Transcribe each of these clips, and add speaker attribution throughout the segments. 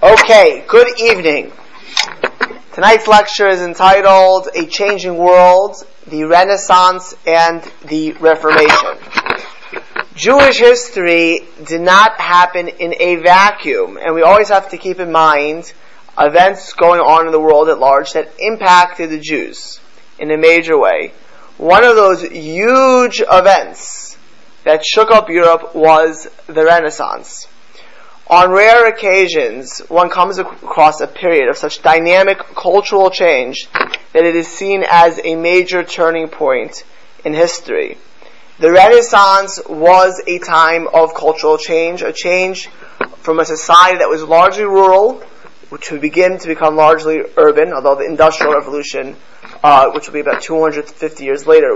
Speaker 1: Okay, good evening. Tonight's lecture is entitled A Changing World, the Renaissance and the Reformation. Jewish history did not happen in a vacuum, and we always have to keep in mind events going on in the world at large that impacted the Jews in a major way. One of those huge events that shook up Europe was the Renaissance. On rare occasions, one comes across a period of such dynamic cultural change that it is seen as a major turning point in history. The Renaissance was a time of cultural change, a change from a society that was largely rural to begin to become largely urban, although the Industrial Revolution, which will be about 250 years later,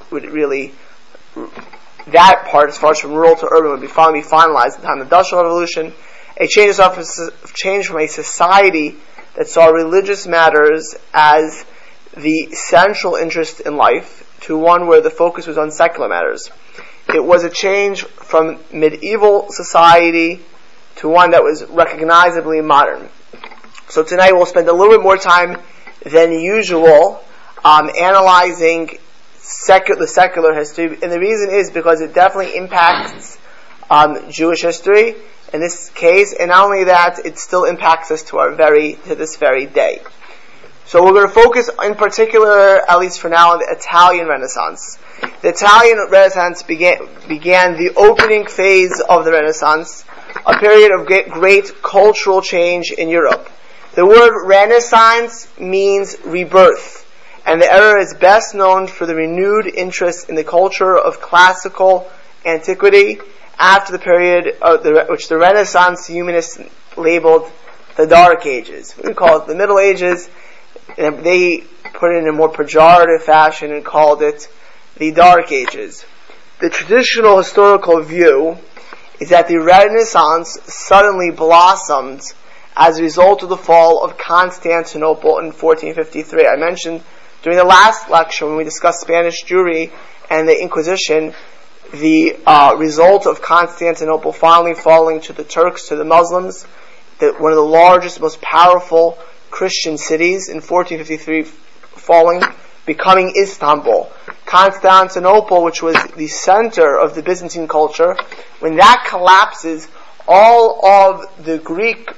Speaker 1: that part, as far as from rural to urban, would be finally finalized at the time of the Industrial Revolution. A change from a society that saw religious matters as the central interest in life to one where the focus was on secular matters. It was a change from medieval society to one that was recognizably modern. So tonight we'll spend a little bit more time than usual analyzing the secular history, and the reason is because it definitely impacts Jewish history in this case, and not only that, it still impacts us to this very day. So we're going to focus in particular, at least for now, on the Italian Renaissance. The Italian Renaissance began the opening phase of the Renaissance, a period of great cultural change in Europe. The word Renaissance means rebirth, and the era is best known for the renewed interest in the culture of classical antiquity after the period which the Renaissance humanists labeled the Dark Ages. We call it the Middle Ages, and they put it in a more pejorative fashion and called it the Dark Ages. The traditional historical view is that the Renaissance suddenly blossomed as a result of the fall of Constantinople in 1453. I mentioned during the last lecture when we discussed Spanish Jewry and the Inquisition, the result of Constantinople finally falling to the Turks, to the Muslims, one of the largest, most powerful Christian cities in 1453 falling, becoming Istanbul. Constantinople, which was the center of the Byzantine culture, when that collapses, all of the Greek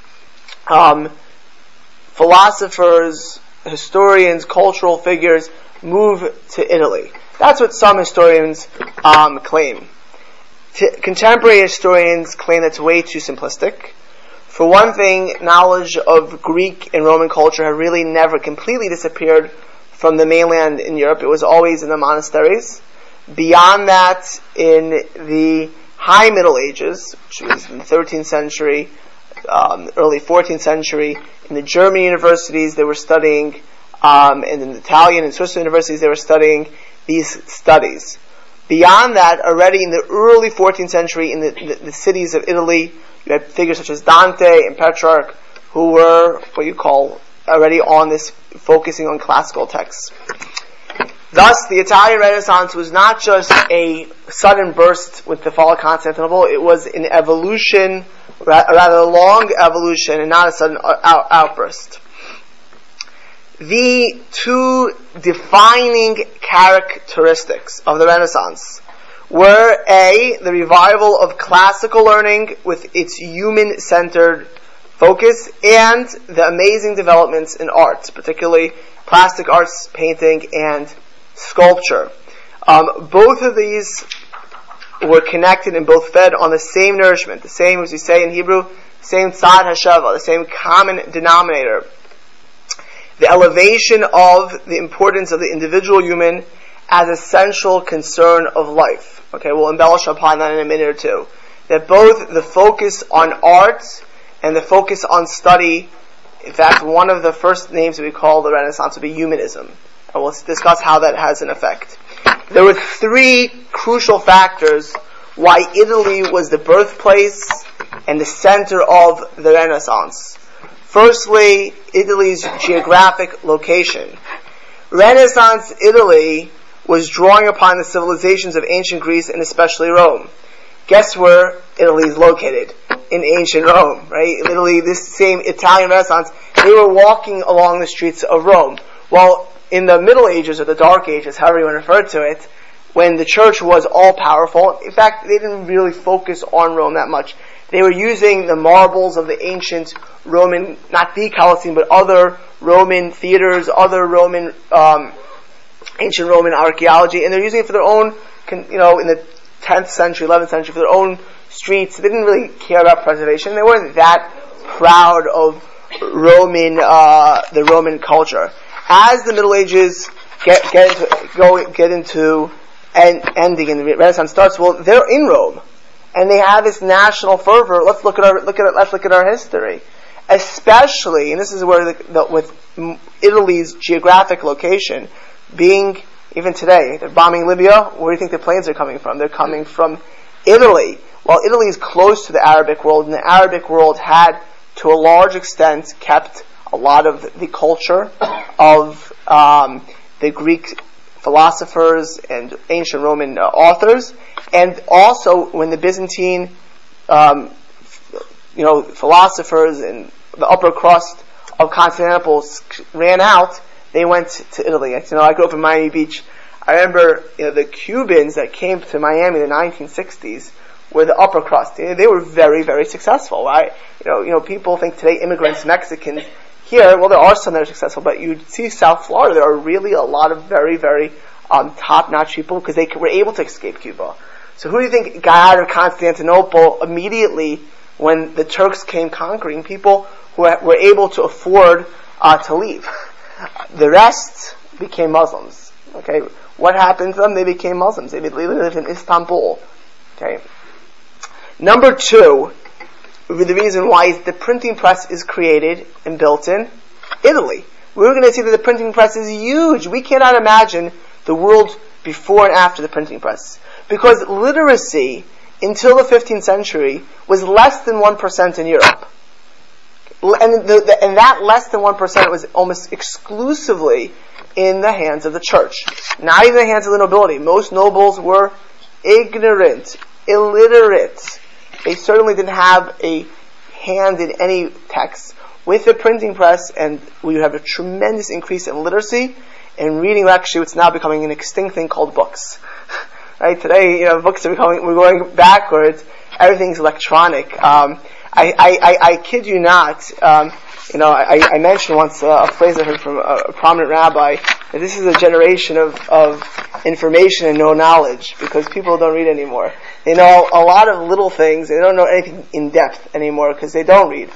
Speaker 1: philosophers, historians, cultural figures move to Italy. That's what some historians claim. Contemporary historians claim that's way too simplistic. For one thing, knowledge of Greek and Roman culture had really never completely disappeared from the mainland in Europe. It was always in the monasteries. Beyond that, in the High Middle Ages, which was in the 13th century, early 14th century, in the German universities they were studying, and in the Italian and Swiss universities they were studying these studies. Beyond that, already in the early 14th century, in the cities of Italy, you had figures such as Dante and Petrarch, who were what you call already on this, focusing on classical texts. Thus, the Italian Renaissance was not just a sudden burst with the fall of Constantinople, it was an evolution, a rather long evolution, and not a sudden outburst. The two defining characteristics of the Renaissance were A, the revival of classical learning with its human-centered focus, and the amazing developments in art, particularly plastic arts, painting, and sculpture. Both of these were connected and both fed on the same nourishment, the same, as we say in Hebrew, same tzad hashava, the same common denominator. The elevation of the importance of the individual human as a central concern of life. Okay, we'll embellish upon that in a minute or two. That both the focus on art and the focus on study, in fact, one of the first names that we call the Renaissance would be humanism. And we'll discuss how that has an effect. There were three crucial factors why Italy was the birthplace and the center of the Renaissance. Firstly, Italy's geographic location. Renaissance Italy was drawing upon the civilizations of ancient Greece and especially Rome. Guess where Italy is located? in ancient Rome, right? Literally, this same Italian Renaissance, they were walking along the streets of Rome. Well, in the Middle Ages, or the Dark Ages, however you want to refer to it, when the church was all-powerful, in fact, they didn't really focus on Rome that much. They were using the marbles of the ancient Roman, not the Colosseum, but other Roman theaters, other Roman, ancient Roman archaeology, and they're using it for their own, in the 10th century, 11th century, for their own streets. They didn't really care about preservation. They weren't that proud of the Roman culture. As the Middle Ages get into ending and the Renaissance starts, well, they're in Rome, and they have this national fervor. Let's look at our history, especially, and this is where with Italy's geographic location being, even today, they're bombing Libya. Where do you think the planes are coming from? They're coming from Italy. Well, Italy is close to the Arabic world, and the Arabic world had, to a large extent, kept a lot of the culture of the Greek philosophers and ancient Roman authors, and also when the Byzantine, philosophers and the upper crust of Constantinople ran out, they went to Italy. I grew up in Miami Beach. I remember, the Cubans that came to Miami in the 1960s were the upper crust. They were very, very successful, right? People think today immigrants, Mexicans, here, well, there are some that are successful, but you see South Florida, there are really a lot of very, very top-notch people because they were able to escape Cuba. So who do you think got out of Constantinople immediately when the Turks came conquering? People who were able to afford to leave. The rest became Muslims. Okay, what happened to them? They became Muslims. They lived in Istanbul. Okay. Number two, the reason why is the printing press is created and built in Italy. We're going to see that the printing press is huge. We cannot imagine the world before and after the printing press, because literacy until the 15th century was less than 1% in Europe. And that less than 1% was almost exclusively in the hands of the church. Not even in the hands of the nobility. Most nobles were ignorant, illiterate. They certainly didn't have a hand in any text. With the printing press, and we have a tremendous increase in literacy and reading. Actually, it's now becoming an extinct thing called books. Right? Today, books are we're going backwards. Everything's electronic. I kid you not. I mentioned once a phrase I heard from a prominent rabbi that this is a generation of information and no knowledge, because people don't read anymore. They know a lot of little things. They don't know anything in depth anymore because they don't read.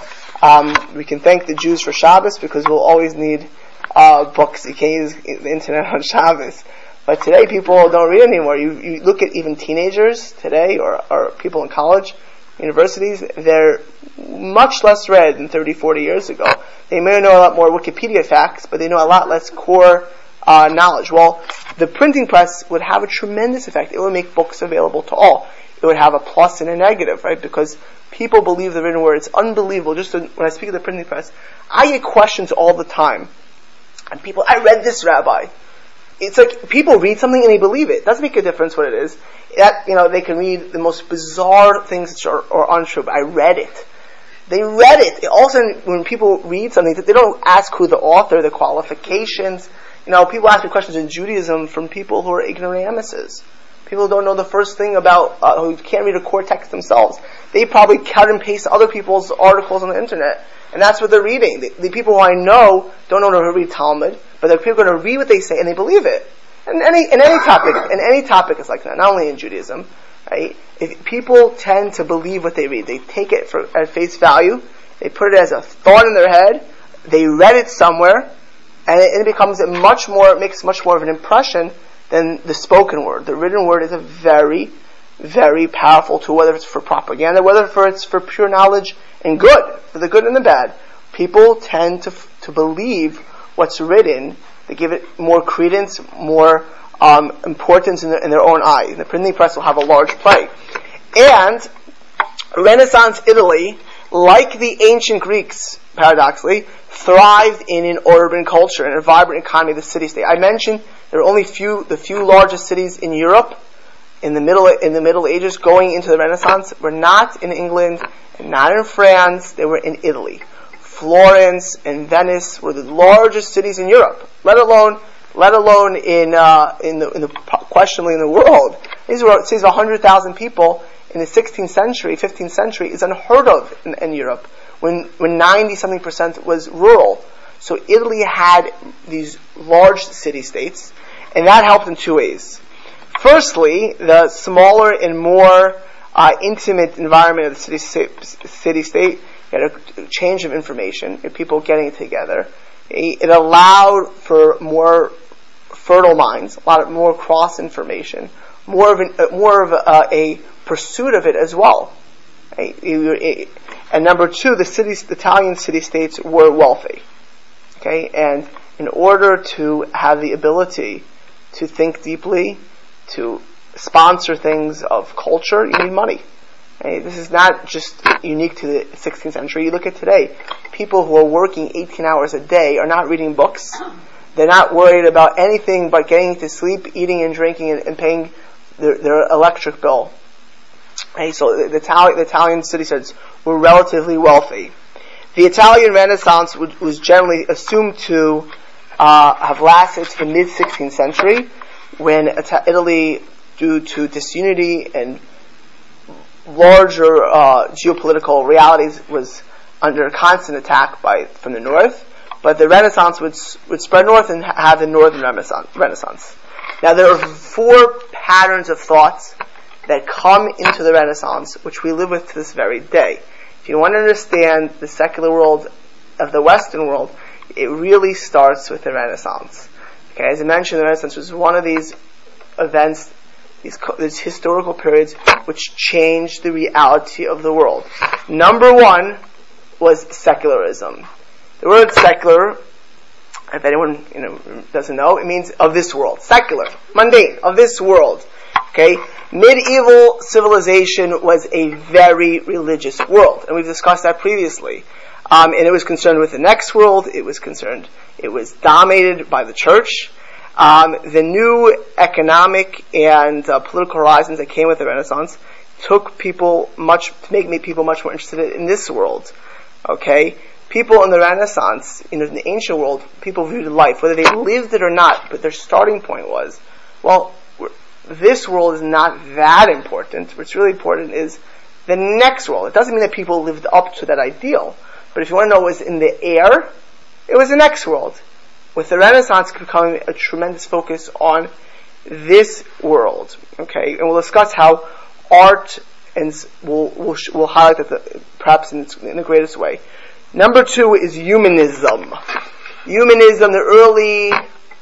Speaker 1: We can thank the Jews for Shabbos, because we'll always need books. You can't use the internet on Shabbos. But today people don't read anymore. You look at even teenagers today, or people in college, universities, they're much less read than 30, 40 years ago. They may know a lot more Wikipedia facts, but they know a lot less core knowledge. Well, the printing press would have a tremendous effect. It would make books available to all. It would have a plus and a negative, right? Because people believe the written word. It's unbelievable. Just when I speak of the printing press, I get questions all the time. And people, I read this, Rabbi. It's like people read something and they believe it. It doesn't make a difference what it is. They can read the most bizarre things that are untrue, but I read it. They read it. All of a sudden, when people read something, they don't ask who the author, the qualifications. People ask me questions in Judaism from people who are ignoramuses. People who don't know the first thing about, who can't read a core text themselves. They probably cut and paste other people's articles on the internet. And that's what they're reading. The people who I know don't know how to read Talmud, but they're people going to read what they say and they believe it. And in any topic is like that, not only in Judaism, right? If people tend to believe what they read, they take it at face value, they put it as a thought in their head, they read it somewhere, and it makes much more of an impression than the spoken word. The written word is a very, very powerful tool, whether it's for propaganda, whether it's for pure knowledge and good, for the good and the bad. People tend to believe what's written. They give it more credence, more importance in their own eyes. And the printing press will have a large play. And Renaissance Italy, like the ancient Greeks, paradoxically, thrived in an urban culture and a vibrant economy of the city-state. I mentioned there are only the few largest cities in Europe in the Middle Ages going into the Renaissance were not in England and not in France, they were in Italy. Florence and Venice were the largest cities in Europe, let alone questionably in the world. These were cities of 100,000 people in the 16th century, 15th century is unheard of in Europe, when 90-something% was rural. So Italy had these large city-states, and that helped in two ways. Firstly, the smaller and more intimate environment of the city-state, you had a change of information, people getting together. It allowed for more fertile minds, a lot more cross information, more of a pursuit of it as well. And number two, the Italian city-states were wealthy. Okay, and in order to have the ability to think deeply, to sponsor things of culture, you need money. Okay, this is not just unique to the 16th century. You look at today, people who are working 18 hours a day are not reading books. They're not worried about anything but getting to sleep, eating and drinking, and paying their electric bill. Okay, so the Italian city-states were relatively wealthy. The Italian Renaissance was generally assumed to have lasted to the mid-16th century, when Italy, due to disunity and larger geopolitical realities, was under constant attack from the north. But the Renaissance would spread north and have the Northern Renaissance. Now there are four patterns of thoughts that come into the Renaissance, which we live with to this very day. If you want to understand the secular world of the Western world, it really starts with the Renaissance. Okay, as I mentioned, the Renaissance was one of these events, these historical periods, which changed the reality of the world. Number one was secularism. The word secular, if anyone doesn't know, it means of this world. Secular, mundane, of this world. Okay, medieval civilization was a very religious world, and we've discussed that previously. And it was concerned with the next world. It was dominated by the church. The new economic and political horizons that came with the Renaissance took people make people much more interested in this world. Okay, people in the Renaissance, in the ancient world, people viewed life, whether they lived it or not, but their starting point was, well, this world is not that important. What's really important is the next world. It doesn't mean that people lived up to that ideal, but if you want to know what was in the air, it was the next world. With the Renaissance becoming a tremendous focus on this world. Okay, and we'll discuss how art and we'll highlight that perhaps in the greatest way. Number two is humanism. Humanism, the early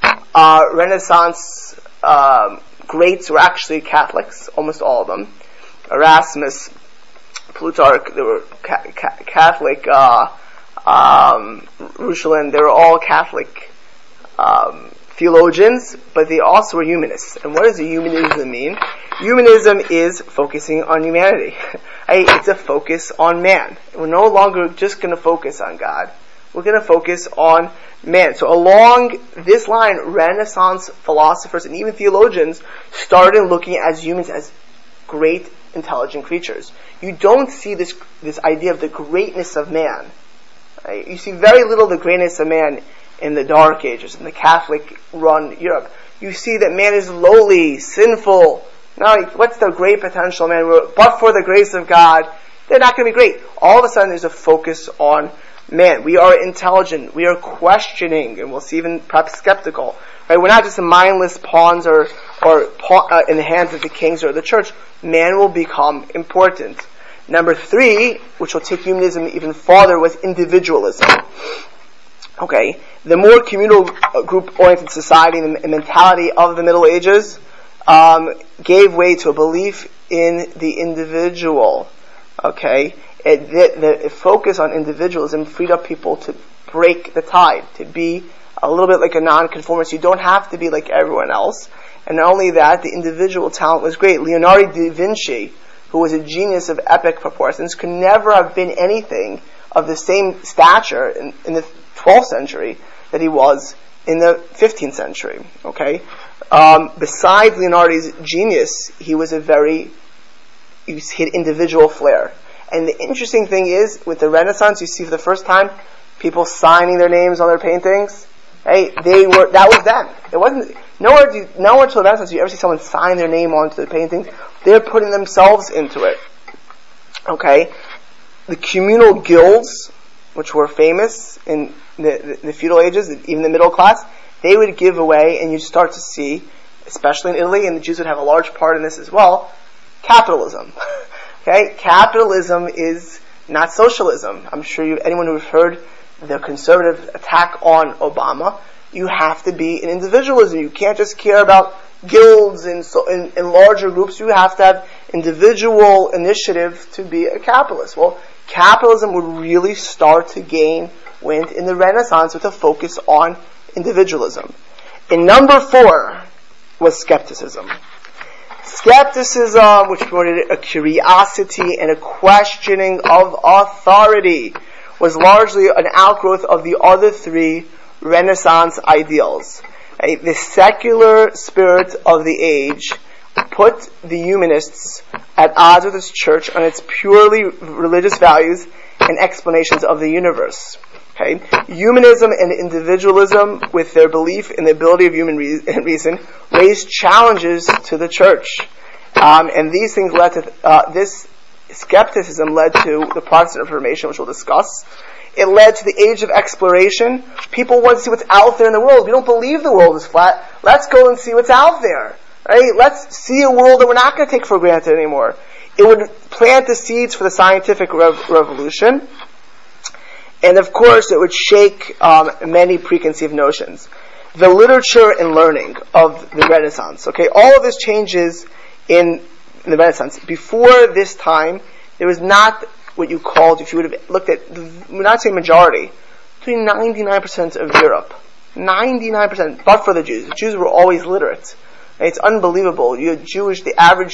Speaker 1: Renaissance greats were actually Catholics, almost all of them. Erasmus, Plutarch, they were Catholic. Reuchlin, they were all Catholic theologians, but they also were humanists. And what does humanism mean? Humanism is focusing on humanity. It's a focus on man. We're no longer just going to focus on God. We're going to focus on man. So along this line, Renaissance philosophers and even theologians started looking at humans as great, intelligent creatures. You don't see this idea of the greatness of man. Right? You see very little of the greatness of man in the Dark Ages, in the Catholic-run Europe. You see that man is lowly, sinful. Now, what's the great potential of man? But for the grace of God, they're not going to be great. All of a sudden, there's a focus on man. We are intelligent. We are questioning, and we'll see even perhaps skeptical. Right? We're not just mindless pawns or in the hands of the kings or the church. Man will become important. Number three, which will take humanism even farther, was individualism. Okay, the more communal group-oriented society and the mentality of the Middle Ages gave way to a belief in the individual. Okay, the focus on individualism freed up people to break the tide, to be a little bit like a nonconformist. You don't have to be like everyone else. And not only that, the individual talent was great. Leonardo da Vinci, who was a genius of epic proportions, could never have been anything of the same stature in the 12th century that he was in the 15th century. Okay, besides Leonardo's genius, he had individual flair. And the interesting thing is, with the Renaissance, you see for the first time people signing their names on their paintings. Hey, that was them. It wasn't nowhere till the Renaissance do you ever see someone sign their name onto the paintings. They're putting themselves into it. Okay, the communal guilds, which were famous in the feudal ages, even the middle class, they would give away, and you start to see, especially in Italy, and the Jews would have a large part in this as well, capitalism. Okay, capitalism is not socialism. I'm sure anyone who's heard the conservative attack on Obama, you have to be an individualism. You can't just care about guilds and larger groups. You have to have individual initiative to be a capitalist. Well, capitalism would really start to gain wind in the Renaissance with a focus on individualism. And number 4 was skepticism. Skepticism, which promoted a curiosity and a questioning of authority, was largely an outgrowth of the other 3 Renaissance ideals. The secular spirit of the age put the humanists at odds with its church on its purely religious values and explanations of the universe. Okay? Humanism and individualism, with their belief in the ability of human reason, raised challenges to the church. And these things led to, this skepticism led to the Protestant Reformation, which we'll discuss. It led to the age of exploration. People want to see what's out there in the world. We don't believe the world is flat. Let's go and see what's out there. Right? Let's see a world that we're not going to take for granted anymore. It would plant the seeds for the scientific revolution. And of course, it would shake many preconceived notions. The literature and learning of the Renaissance. Okay, all of this changes in the Renaissance. Before this time, there was not what you called, if you would have looked at, we're not saying majority, between 99% of Europe. 99%, but for the Jews. The Jews were always literate. And it's unbelievable. You had the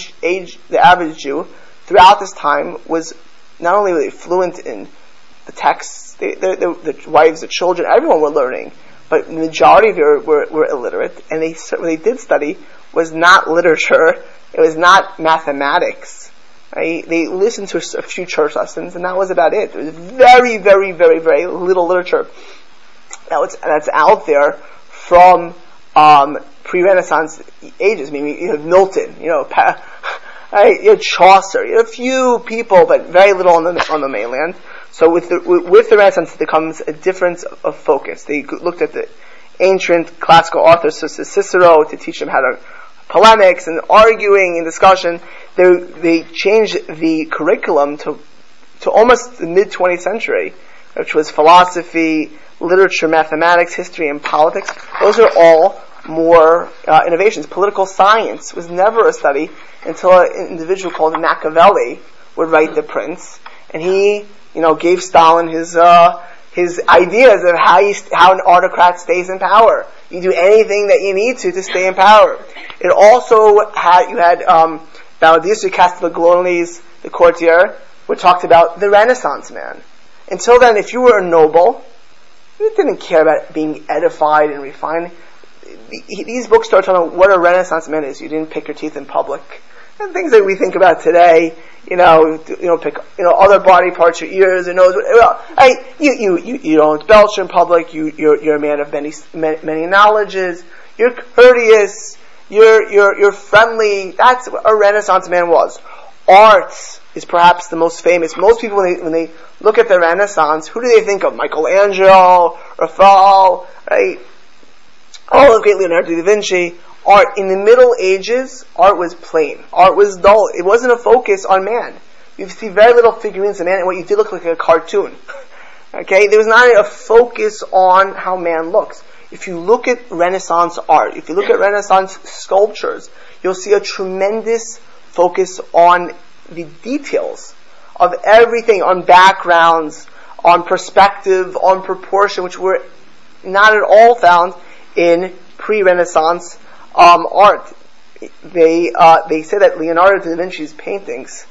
Speaker 1: average Jew, throughout this time, was not only were they fluent in the texts, the wives, the children, everyone were learning, but the majority of Europe were illiterate, and what they did study was not literature, it was not mathematics. Right? They listened to a few church lessons, and that was about it. There was very, very, very, very little literature that's out there from pre-Renaissance ages. I mean, you have Milton, you have Chaucer, you have a few people, but very little on the mainland. So with the Renaissance, there comes a difference of focus. They looked at the ancient classical authors, such as Cicero, to teach them how to polemics and arguing and discussion. They changed the curriculum to almost the mid-20th century, which was philosophy, literature, mathematics, history, and politics. Those are all more innovations. Political science was never a study until an individual called Machiavelli would write The Prince, and he gave Stalin his ideas of how an autocrat stays in power. You do anything that you need to stay in power. It also had Baldisseri Castiglione's The Courtier, which talked about the Renaissance man. Until then, if you were a noble, you didn't care about being edified and refined. These books start talking about what a Renaissance man is. You didn't pick your teeth in public. And things that we think about today, pick other body parts, your ears, your nose. You don't belch in public. You're a man of many knowledges. You're courteous. You're friendly. That's what a Renaissance man was. Art is perhaps the most famous. Most people, when they look at the Renaissance, who do they think of? Michelangelo, Raphael, right? All of great Leonardo da Vinci. Art in the Middle Ages, art was plain. Art was dull. It wasn't a focus on man. You see very little figurines of man, and what you did look like a cartoon. Okay, there was not a focus on how man looks. If you look at Renaissance art, if you look at Renaissance sculptures, you'll see a tremendous focus on the details of everything, on backgrounds, on perspective, on proportion, which were not at all found in pre-Renaissance art. They say that Leonardo da Vinci's paintings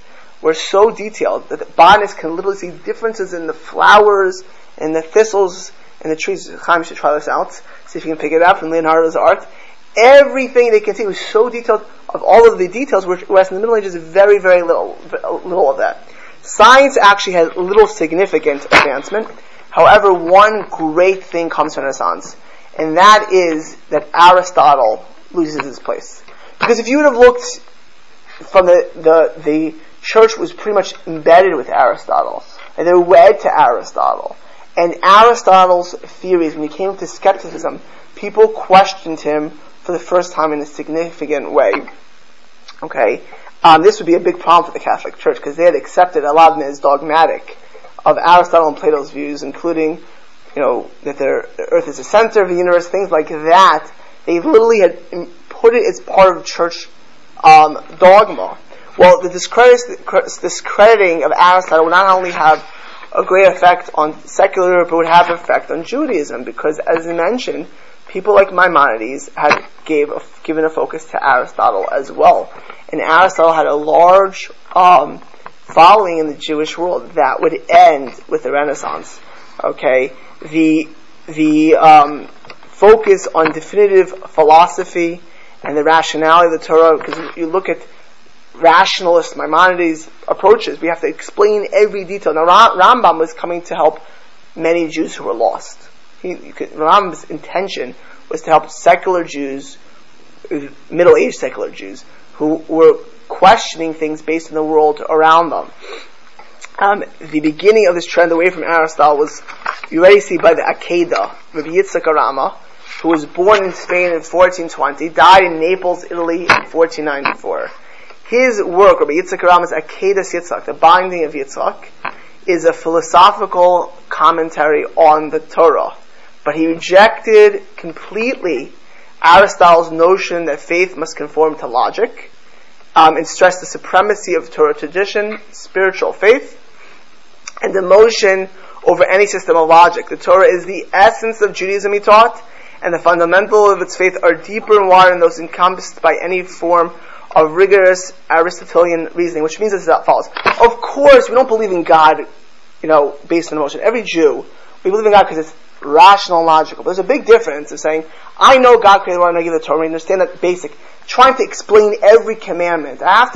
Speaker 1: were so detailed that the botanists can literally see differences in the flowers and the thistles and the trees. Chaim should try this out. See if you can pick it up from Leonardo's art. Everything they can see was so detailed of all of the details, whereas in the Middle Ages, very, very little of that. Science actually had little significant advancement. However, one great thing comes from Renaissance, and that is that Aristotle loses his place. Because if you would have looked from the church was pretty much embedded with Aristotle, and they're wed to Aristotle. And Aristotle's theories, when he came to skepticism, people questioned him for the first time in a significant way. Okay, this would be a big problem for the Catholic Church because they had accepted a lot of them as dogmatic of Aristotle and Plato's views, including, that the Earth is the center of the universe, things like that. They literally had put it as part of church dogma. Well, the discrediting of Aristotle would not only have a great effect on secular Europe, but would have an effect on Judaism, because, as I mentioned, people like Maimonides had given a focus to Aristotle as well. And Aristotle had a large following in the Jewish world that would end with the Renaissance. Okay? The focus on definitive philosophy and the rationality of the Torah, because you look at rationalist Maimonides' approaches, we have to explain every detail. Now, Rambam was coming to help many Jews who were lost. Rambam's intention was to help secular Jews, middle-aged secular Jews, who were questioning things based on the world around them. The beginning of this trend away from Aristotle was, you already see by the Akedah, Rabbi Yitzchak Arama, who was born in Spain in 1420, died in Naples, Italy in 1494. His work, Rabbi Yitzchak Arama's Akedas Yitzchak, the binding of Yitzchak, is a philosophical commentary on the Torah. But he rejected completely Aristotle's notion that faith must conform to logic, and stressed the supremacy of Torah tradition, spiritual faith, and demotion over any system of logic. The Torah is the essence of Judaism, he taught, and the fundamental of its faith are deeper and wider than those encompassed by any form of rigorous Aristotelian reasoning, which means as follows. Of course, we don't believe in God, based on emotion. Every Jew, we believe in God because it's rational and logical. But there's a big difference of saying, I know God created the world and I give the Torah, I understand that basic. Trying to explain every commandment. I have to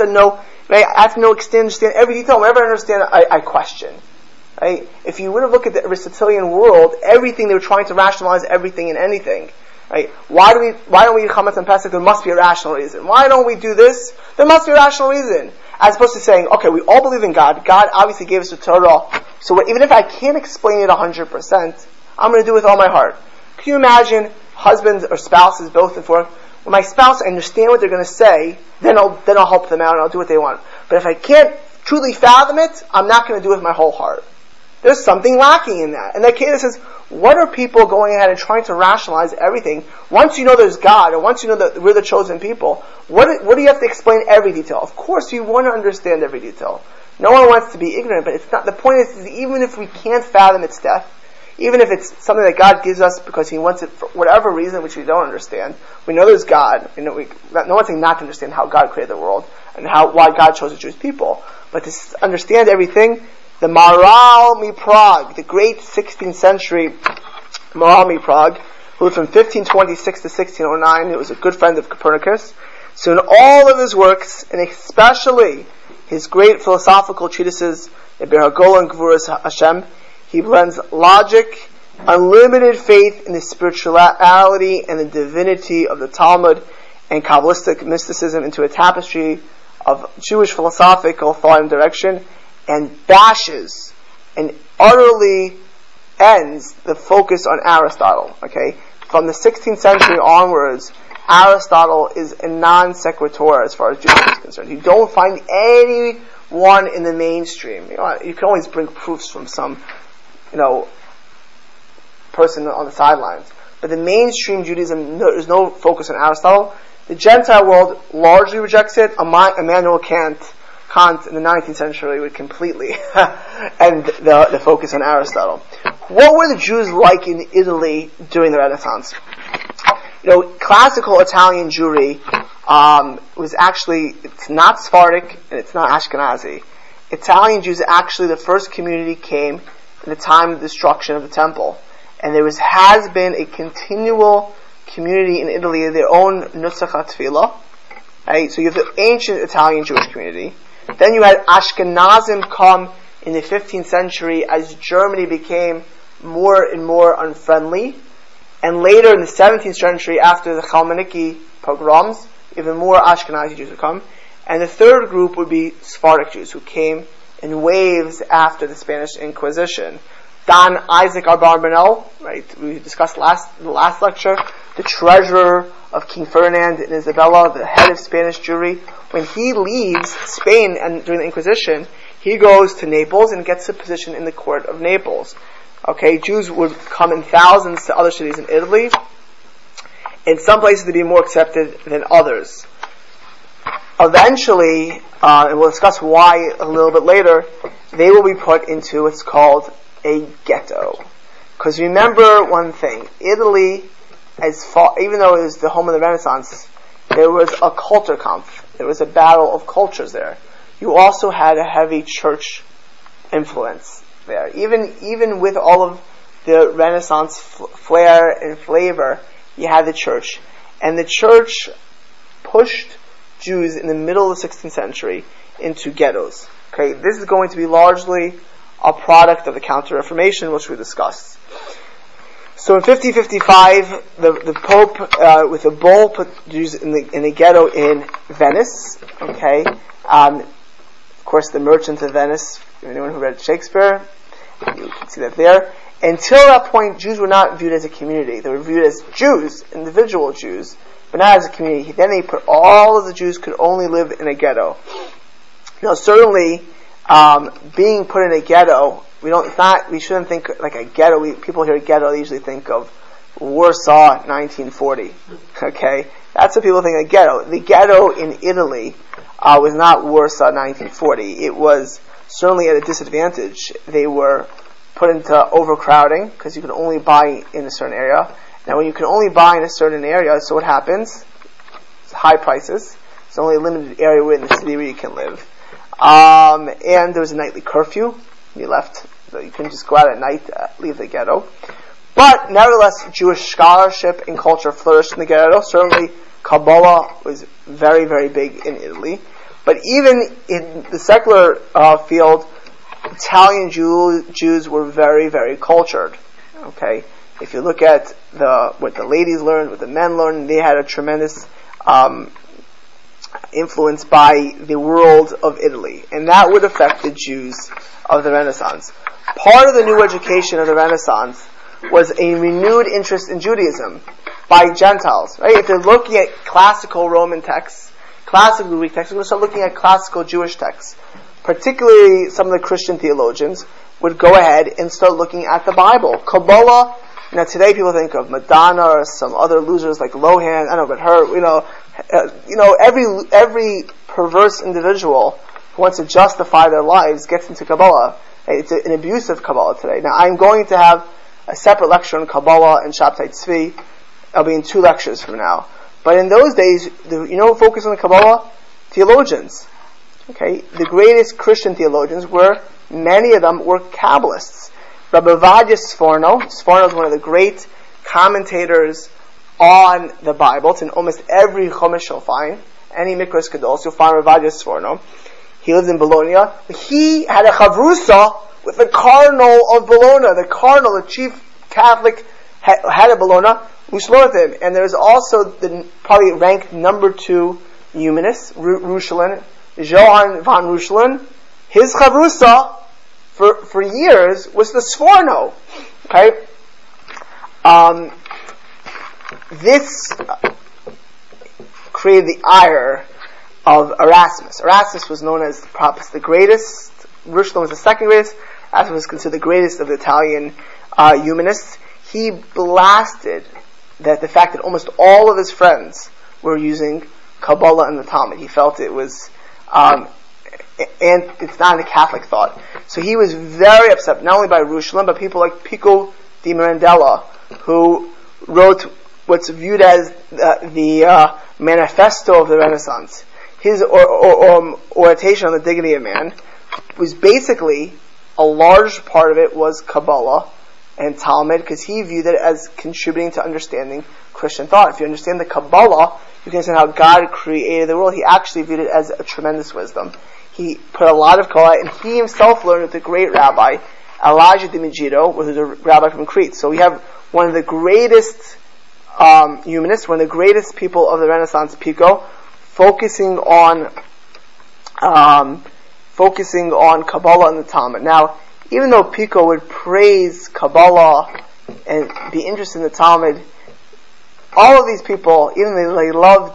Speaker 1: understand every detail. Whenever I understand, I question. Right? If you were to look at the Aristotelian world, everything, they were trying to rationalize everything and anything. Right? Why don't we come on Pesach? There must be a rational reason. Why don't we do this? There must be a rational reason. As opposed to saying, okay, we all believe in God. God obviously gave us the Torah. So even if I can't explain it 100%, I'm going to do it with all my heart. Can you imagine husbands or spouses both and forth? When my spouse, I understand what they're going to say, then I'll help them out and I'll do what they want. But if I can't truly fathom it, I'm not going to do it with my whole heart. There's something lacking in that. And that Kedah says, what are people going ahead and trying to rationalize everything? Once you know there's God, and once you know that we're the chosen people, what do you have to explain every detail? Of course you want to understand every detail. No one wants to be ignorant, but it's not. The point is even if we can't fathom its depth, even if it's something that God gives us because He wants it for whatever reason which we don't understand, we know there's God. No one's saying not to understand how God created the world and why God chose the Jewish people. But to understand everything, the Maharal MiPrague, the great 16th century Maharal MiPrague, who lived from 1526 to 1609, he was a good friend of Copernicus. So in all of his works, and especially his great philosophical treatises, the Be'er HaGolah and Gevuras Hashem, he blends logic, unlimited faith in the spirituality and the divinity of the Talmud, and Kabbalistic mysticism into a tapestry of Jewish philosophical thought and direction, and bashes and utterly ends the focus on Aristotle. Okay, from the 16th century onwards, Aristotle is a non sequitur as far as Judaism is concerned. You don't find anyone in the mainstream. You can always bring proofs from some, person on the sidelines. But the mainstream Judaism, there's no focus on Aristotle. The Gentile world largely rejects it. Immanuel Kant in the 19th century would completely end the focus on Aristotle. What were the Jews like in Italy during the Renaissance? Classical Italian Jewry was actually, it's not Sephardic and it's not Ashkenazi. Italian Jews, actually the first community came in the time of the destruction of the temple. And there has been a continual community in Italy, their own Nusach HaTfilah. Right? So you have the ancient Italian Jewish community. Then you had Ashkenazim come in the 15th century as Germany became more and more unfriendly. And later in the 17th century, after the Chalmoniki pogroms, even more Ashkenazi Jews would come. And the third group would be Sephardic Jews, who came in waves after the Spanish Inquisition. Don Isaac Abarbanel, right, we discussed the last lecture, the treasurer of King Ferdinand and Isabella, the head of Spanish Jewry. When he leaves Spain and during the Inquisition, he goes to Naples and gets a position in the court of Naples. Okay, Jews would come in thousands to other cities in Italy. In some places to be more accepted than others. Eventually, and we'll discuss why a little bit later, they will be put into what's called a ghetto. Because remember one thing, Italy, even though it was the home of the Renaissance, there was a Kulturkampf. There was a battle of cultures there. You also had a heavy church influence there. Even with all of the Renaissance flair and flavor, you had the church. And the church pushed Jews in the middle of the 16th century into ghettos. Okay, this is going to be largely a product of the Counter-Reformation, which we discussed. So in 1555, the Pope, with a bull, put Jews in the ghetto in Venice. Okay, of course, the Merchant of Venice. Anyone who read Shakespeare, you can see that there. Until that point, Jews were not viewed as a community. They were viewed as Jews, individual Jews, but not as a community. Then they put all of the Jews could only live in a ghetto. Now, certainly, being put in a ghetto, we shouldn't think like a ghetto. People hear ghetto, they usually think of Warsaw, 1940. Okay, that's what people think of ghetto. The ghetto in Italy was not Warsaw, 1940. It was certainly at a disadvantage. They were put into overcrowding because you could only buy in a certain area. Now, when you can only buy in a certain area, so what happens? It's high prices. It's only a limited area within the city where you can live. And there was a nightly curfew. You couldn't just go out at night, leave the ghetto. But nevertheless, Jewish scholarship and culture flourished in the ghetto. Certainly, Kabbalah was very, very big in Italy. But even in the secular field, Italian Jews were very, very cultured. Okay, if you look at what the ladies learned, what the men learned, they had a tremendous influence by the world of Italy, and that would affect the Jews of the Renaissance. Part of the new education of the Renaissance was a renewed interest in Judaism by Gentiles. Right? If you're looking at classical Roman texts, classical Greek texts, we're going to start looking at classical Jewish texts. Particularly, some of the Christian theologians would go ahead and start looking at the Bible. Kabbalah. Now today people think of Madonna or some other losers like Lohan. I don't know, but her, every perverse individual who wants to justify their lives gets into Kabbalah. It's an abuse of Kabbalah today. Now I'm going to have a separate lecture on Kabbalah and Shabtai Tzvi. I'll be in 2 lectures from now. But in those days, focus on the Kabbalah? Theologians. Okay, the greatest Christian theologians many of them were Kabbalists. Rabbi Ovadia Sforno is one of the great commentators on the Bible. It's in almost every Chumash you'll find. Any Mikras Kedos, you'll find Rabbi Ovadia Sforno. He lived in Bologna. He had a chavrusa with the Cardinal of Bologna, the chief Catholic head of Bologna, Ushlotim. And there's also the probably ranked number 2 humanist, Ruchelin, Johann von Ruchelin. His chavrusa for years was the Sforno. Okay? This created the ire of Erasmus. Erasmus was known as perhaps the greatest. Ruchelin was the second greatest. Erasmus was considered the greatest of the Italian humanists. He blasted the fact that almost all of his friends were using Kabbalah and the Talmud. He felt it was and it's not in the Catholic thought. So he was very upset, not only by Ruchelin, but people like Pico di Mirandela, who wrote what's viewed as the manifesto of the Renaissance. His oration on the dignity of man was basically, a large part of it was Kabbalah and Talmud, because he viewed it as contributing to understanding Christian thought. If you understand the Kabbalah, you can understand how God created the world. He actually viewed it as a tremendous wisdom. He put a lot of Kabbalah, and he himself learned with the great rabbi, Elijah de Megiddo, who was a rabbi from Crete. So we have one of the greatest humanists, one of the greatest people of the Renaissance, Pico, focusing on Kabbalah and the Talmud. Now, even though Pico would praise Kabbalah and be interested in the Talmud, all of these people, even though they loved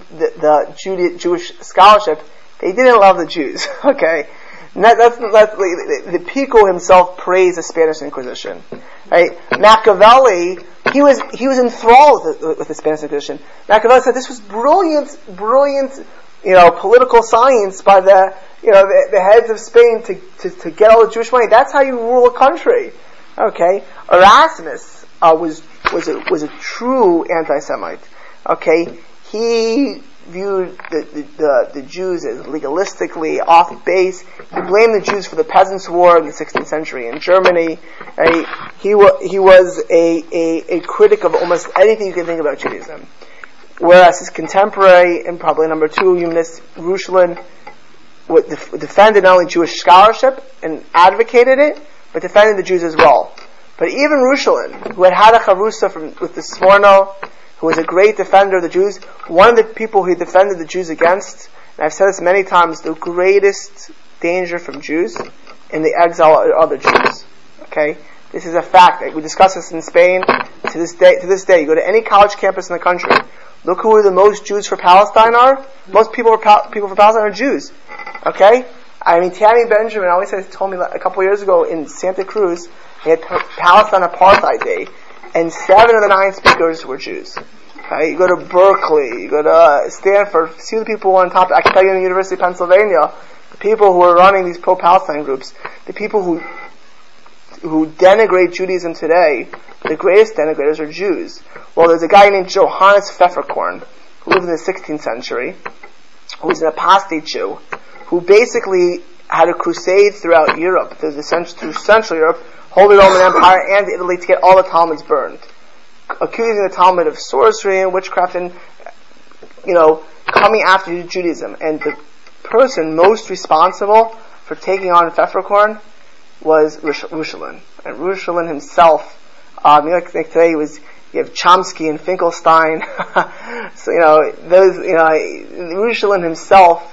Speaker 1: the Jewish scholarship, they didn't love the Jews. Okay, and that's the Pico himself praised the Spanish Inquisition. Right, Machiavelli, he was enthralled with the Spanish Inquisition. Machiavelli said this was brilliant, political science by the heads of Spain to get all the Jewish money. That's how you rule a country. Okay, Erasmus was a true anti-Semite. Okay, he viewed the Jews as legalistically off base. He blamed the Jews for the Peasants' War in the 16th century in Germany. Right? He was a critic of almost anything you can think about Judaism. Whereas his contemporary and probably number two humanist, Rushlin, defended not only Jewish scholarship and advocated it, but defended the Jews as well. But even Rushlin, who had a charusa with the Sforno, who was a great defender of the Jews, one of the people he defended the Jews against, and I've said this many times, the greatest danger from Jews in the exile are other Jews. Okay? This is a fact. We discuss this in Spain to this day. You go to any college campus in the country, look who the most Jews for Palestine are. Most people for Palestine are Jews. Okay? I mean, Tammy Benjamin always told me a couple of years ago in Santa Cruz, they had Palestine Apartheid Day, and 7 of the 9 speakers were Jews. Okay? You go to Berkeley, you go to Stanford, see the people on top. I can tell you in the University of Pennsylvania, the people who are running these pro-Palestine groups, the people who denigrate Judaism today, the greatest denigrators are Jews. Well, there's a guy named Johannes Pfefferkorn, who lived in the 16th century, who was an apostate Jew, who basically had a crusade throughout Europe, through Central Europe, Holy Roman Empire, and Italy, to get all the Talmuds burned, accusing the Talmud of sorcery and witchcraft and, coming after Judaism. And the person most responsible for taking on Pfefferkorn was Rushlin. And Rushlin himself, like today you have Chomsky and Finkelstein. So, Rushlin himself,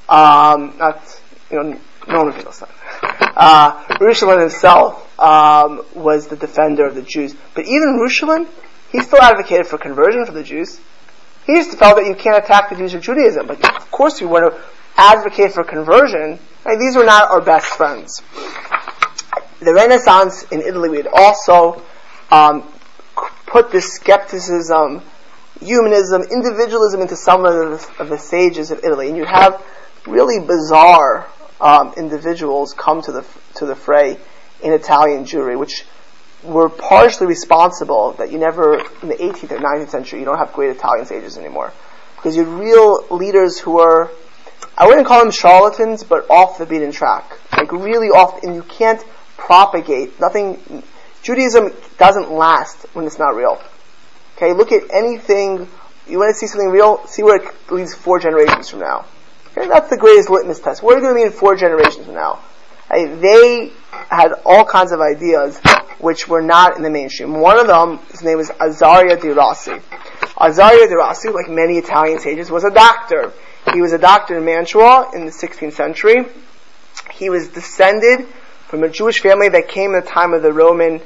Speaker 1: Norman Finkelstein. Rushlin himself, was the defender of the Jews. But even Rushlin, he still advocated for conversion for the Jews. He just felt that you can't attack the Jews or Judaism. But of course you want to advocate for conversion. These were not our best friends. The Renaissance in Italy would also put this skepticism, humanism, individualism into some of the sages of Italy, and you have really bizarre individuals come to the fray in Italian Jewry, which were partially responsible that you never, in the 18th or 19th century, you don't have great Italian sages anymore, because you had real leaders who were, I wouldn't call them charlatans, but off the beaten track, really off, and you can't propagate nothing. Judaism doesn't last when it's not real. Okay, look at anything. You want to see something real? See where it leads 4 generations from now. Okay, that's the greatest litmus test. What are you going to be in 4 generations from now? They had all kinds of ideas which were not in the mainstream. One of them, his name was Azaria di Rossi. Azaria di Rossi, like many Italian sages, was a doctor. He was a doctor in Mantua in the 16th century. He was descended from a Jewish family that came at the time of the Roman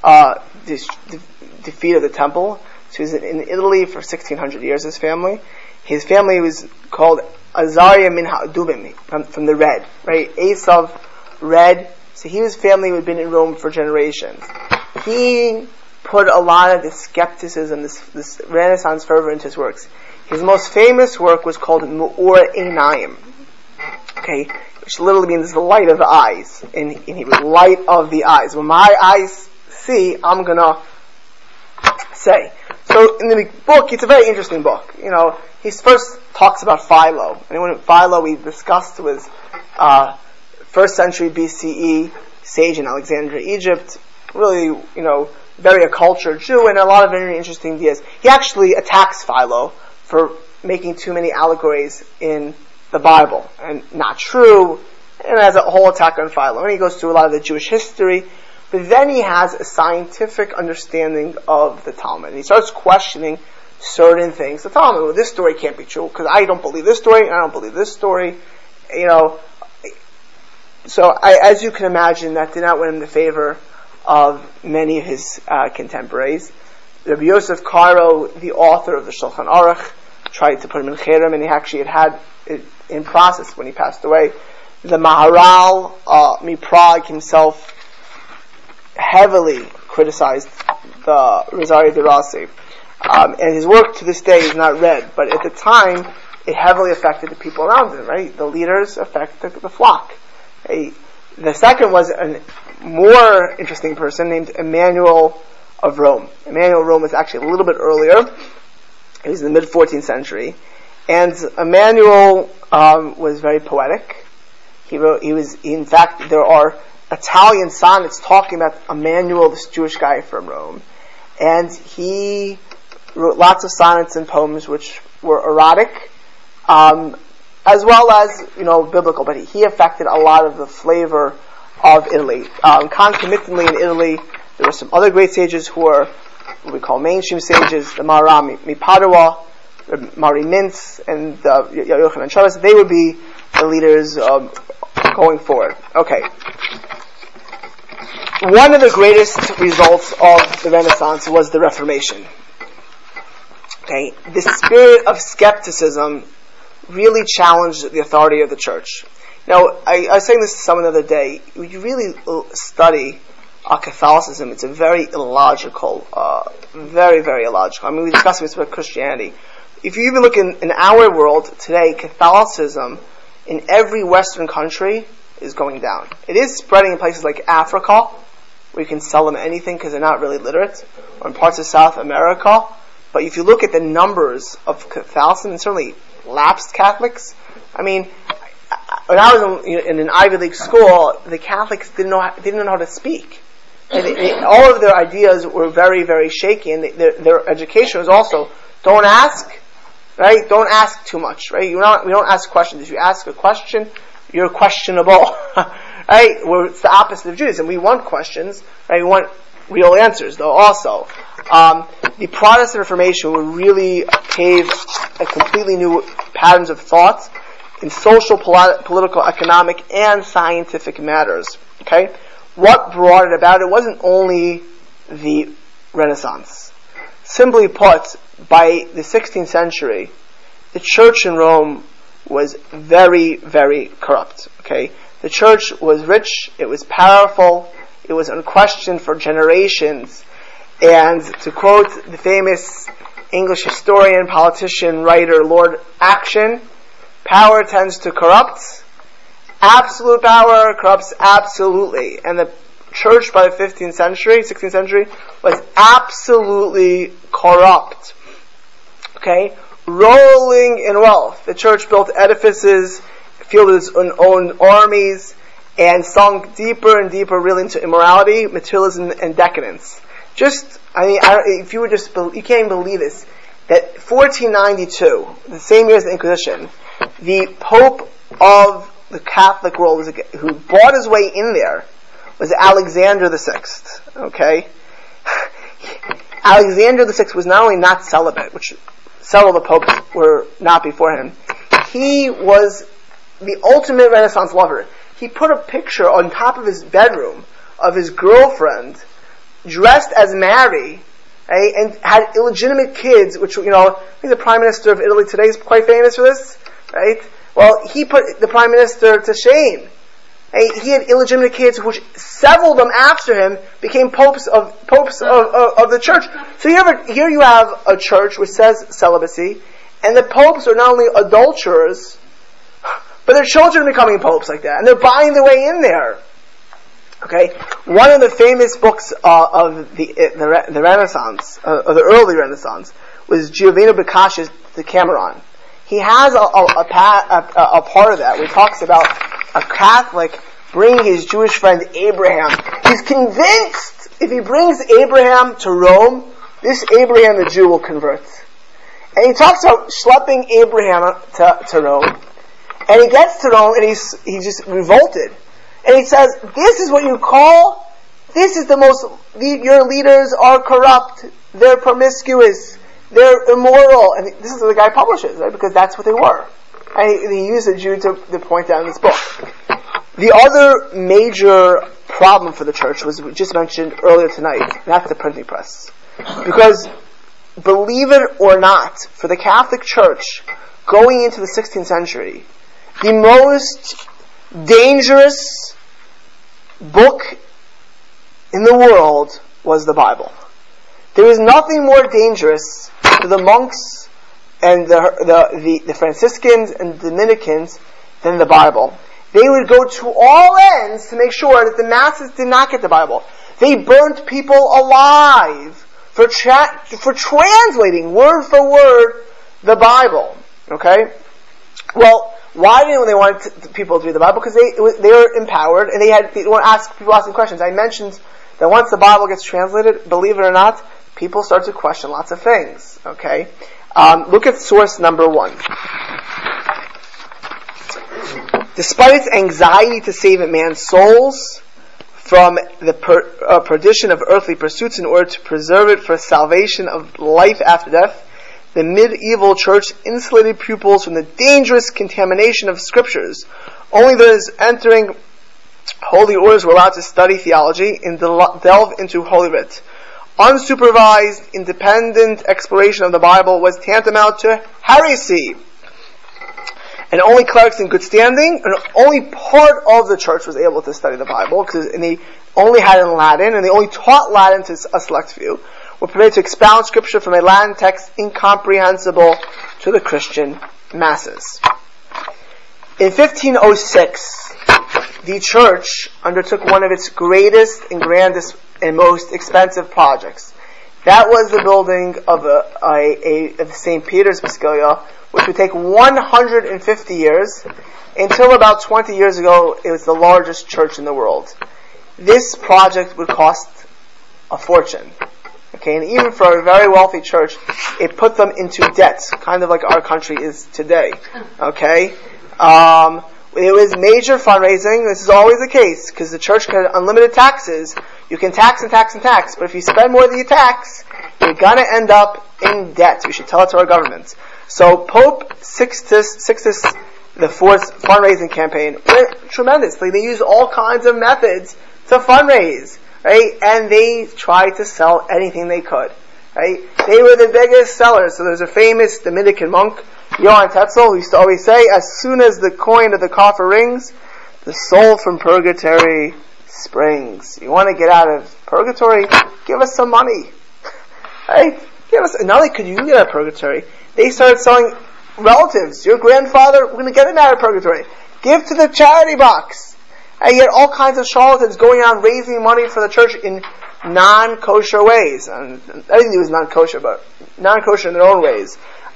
Speaker 1: defeat of the temple. So he was in Italy for 1600 years, his family. His family was called Azaria min Ha'adubim, from the red, right? Esav, red. So his family had been in Rome for generations. He put a lot of this skepticism, this Renaissance fervor into his works. His most famous work was called Me'or Einayim. Okay, which literally means the light of the eyes. And he was light of the eyes. When my eyes see, I'm gonna say. So in the book, it's a very interesting book. He first talks about Philo. And when Philo we discussed was 1st century BCE, sage in Alexandria, Egypt, really, very accultured Jew, and a lot of very interesting ideas. He actually attacks Philo for making too many allegories in the Bible, and not true, and has a whole attack on Philo. And he goes through a lot of the Jewish history, but then he has a scientific understanding of the Talmud. And he starts questioning certain things. The Talmud, well, this story can't be true, because I don't believe this story, and I don't believe this story, So, as you can imagine, that did not win him the favor of many of his contemporaries. Rabbi Yosef Karo, the author of the Shulchan Aruch, tried to put him in cherem, and he actually had it in process when he passed away. The Maharal Prague himself heavily criticized the Rosario de Rossi. And his work to this day is not read, but at the time, it heavily affected the people around him, right? The leaders affect the flock. The second was a more interesting person named Emmanuel of Rome. Emmanuel of Rome was actually a little bit earlier. He was in the mid-14th century. And Emmanuel was very poetic. In fact, there are Italian sonnets talking about Emmanuel, this Jewish guy from Rome. And he wrote lots of sonnets and poems which were erotic, as well as, biblical, but he affected a lot of the flavor of Italy. Concomitantly in Italy, there were some other great sages who are what we call mainstream sages, the Maharal Mipadua, Mari Mintz, and Yochanan Shabbos. They would be the leaders going forward. Okay. One of the greatest results of the Renaissance was the Reformation. Okay, the spirit of skepticism really challenged the authority of the church. Now, I was saying this to someone the other day. When you really study Catholicism, it's a very illogical, very, very illogical. I mean, we discussed this with Christianity. If you even look in our world today, Catholicism in every Western country is going down. It is spreading in places like Africa, where you can sell them anything because they're not really literate, or in parts of South America. But if you look at the numbers of Catholicism, and certainly lapsed Catholics, I mean, when I was in an Ivy League school, the Catholics didn't know how to speak. And all of their ideas were very, very shaky, and their education was also, don't ask, right? Don't ask too much, right? We don't ask questions. If you ask a question, you're questionable, right? It's the opposite of Judaism. We want questions, right? We want real answers, though, also. The Protestant Reformation would really pave a completely new patterns of thought in social, political, economic, and scientific matters. Okay? What brought it about? It wasn't only the Renaissance. Simply put, by the 16th century, the church in Rome was very, very corrupt. Okay? The church was rich, it was powerful, it was unquestioned for generations. And to quote the famous English historian, politician, writer, Lord Acton, power tends to corrupt. Absolute power corrupts absolutely. And the church by the 16th century, was absolutely corrupt. Okay? Rolling in wealth. The church built edifices, fielded its own armies, and sunk deeper and deeper really into immorality, materialism, and decadence. If you you can't even believe this, that 1492, the same year as the Inquisition, the Pope of the Catholic world who bought his way in there was Alexander VI. Okay? Alexander VI was not only not celibate, which several of the popes were not before him, he was the ultimate Renaissance lover. He put a picture on top of his bedroom of his girlfriend dressed as Mary, right, and had illegitimate kids, which, I think the Prime Minister of Italy today is quite famous for this, right? Well, he put the Prime Minister to shame. Right? He had illegitimate kids, which several of them after him became popes of the church. So here you have a church which says celibacy, and the popes are not only adulterers, but their children are becoming popes like that, and they're buying their way in there. Okay, one of the famous books of the Renaissance, of the early Renaissance, was Giovanni Boccaccio's Decameron. He has a part of that where he talks about a Catholic bring his Jewish friend Abraham. He's convinced if he brings Abraham to Rome, this Abraham the Jew will convert. And he talks about schlepping Abraham to Rome. And he gets to Rome and he's just revolted. And he says, this is what you call, your leaders are corrupt, they're promiscuous, they're immoral. And this is what the guy publishes, right? Because that's what they were. And he used a Jew to point out in this book. The other major problem for the church was just mentioned earlier tonight, and that's the printing press. Because, believe it or not, for the Catholic Church, going into the 16th century, the most dangerous book in the world was the Bible. There was nothing more dangerous to the monks and the Franciscans and Dominicans than the Bible. They would go to all ends to make sure that the masses did not get the Bible. They burnt people alive for translating word for word the Bible. Okay? Well, why didn't they want people to read the Bible? Because they were empowered and they want to ask people asking questions. I mentioned that once the Bible gets translated, believe it or not, people start to question lots of things. Okay? Look at source number 1. Despite its anxiety to save man's souls from the perdition of earthly pursuits in order to preserve it for salvation of life after death, the medieval church insulated pupils from the dangerous contamination of scriptures. Only those entering holy orders were allowed to study theology and delve into Holy Writ. Unsupervised, independent exploration of the Bible was tantamount to heresy. And only clerics in good standing, and only part of the church was able to study the Bible, and they only had it in Latin, and they only taught Latin to a select few, were permitted to expound Scripture from a Latin text incomprehensible to the Christian masses. In 1506, the church undertook one of its greatest and grandest and most expensive projects. That was the building of the St. Peter's Basilica, which would take 150 years. Until about 20 years ago, it was the largest church in the world. This project would cost a fortune. Okay, and even for a very wealthy church, it put them into debt, kind of like our country is today. Okay? It was major fundraising. This is always the case, because the church can have unlimited taxes. You can tax and tax and tax, but if you spend more than you tax, you're gonna end up in debt. We should tell it to our government. So Pope Sixtus IV's fundraising campaign went tremendously. They used all kinds of methods to fundraise, right? And they tried to sell anything they could, right? They were the biggest sellers. So there's a famous Dominican monk, Johann Tetzel, who used to always say, as soon as the coin of the coffer rings, the soul from purgatory springs. You want to get out of purgatory? Give us some money. Right? Not only could you get out of purgatory, they started selling relatives. Your grandfather, we're going to get him out of purgatory. Give to the charity box. And you had all kinds of charlatans going on raising money for the church in non-kosher ways. And everything was non-kosher, but non-kosher in their own ways.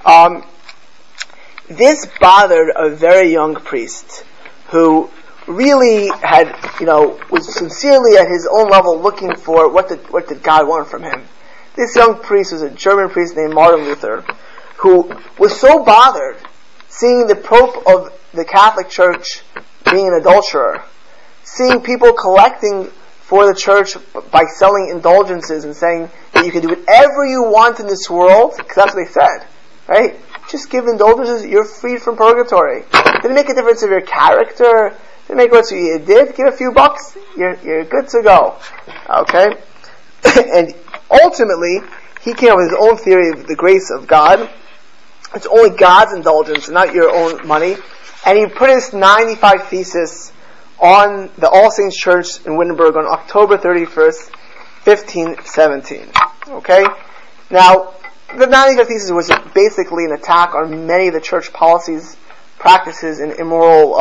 Speaker 1: This bothered a very young priest who really had, was sincerely at his own level looking for what did God want from him. This young priest was a German priest named Martin Luther, who was so bothered seeing the Pope of the Catholic Church being an adulterer, seeing people collecting for the church by selling indulgences and saying that you can do whatever you want in this world, because that's what they said, right? Just give indulgences, you're freed from purgatory. Didn't make a difference of your character, didn't make what you did, give a few bucks, you're good to go. Okay? And ultimately, he came up with his own theory of the grace of God. It's only God's indulgence, not your own money. And he put his 95 thesis on the All Saints Church in Wittenberg on October 31st, 1517. Okay? Now, the 95 thesis was basically an attack on many of the church policies, practices, and immoral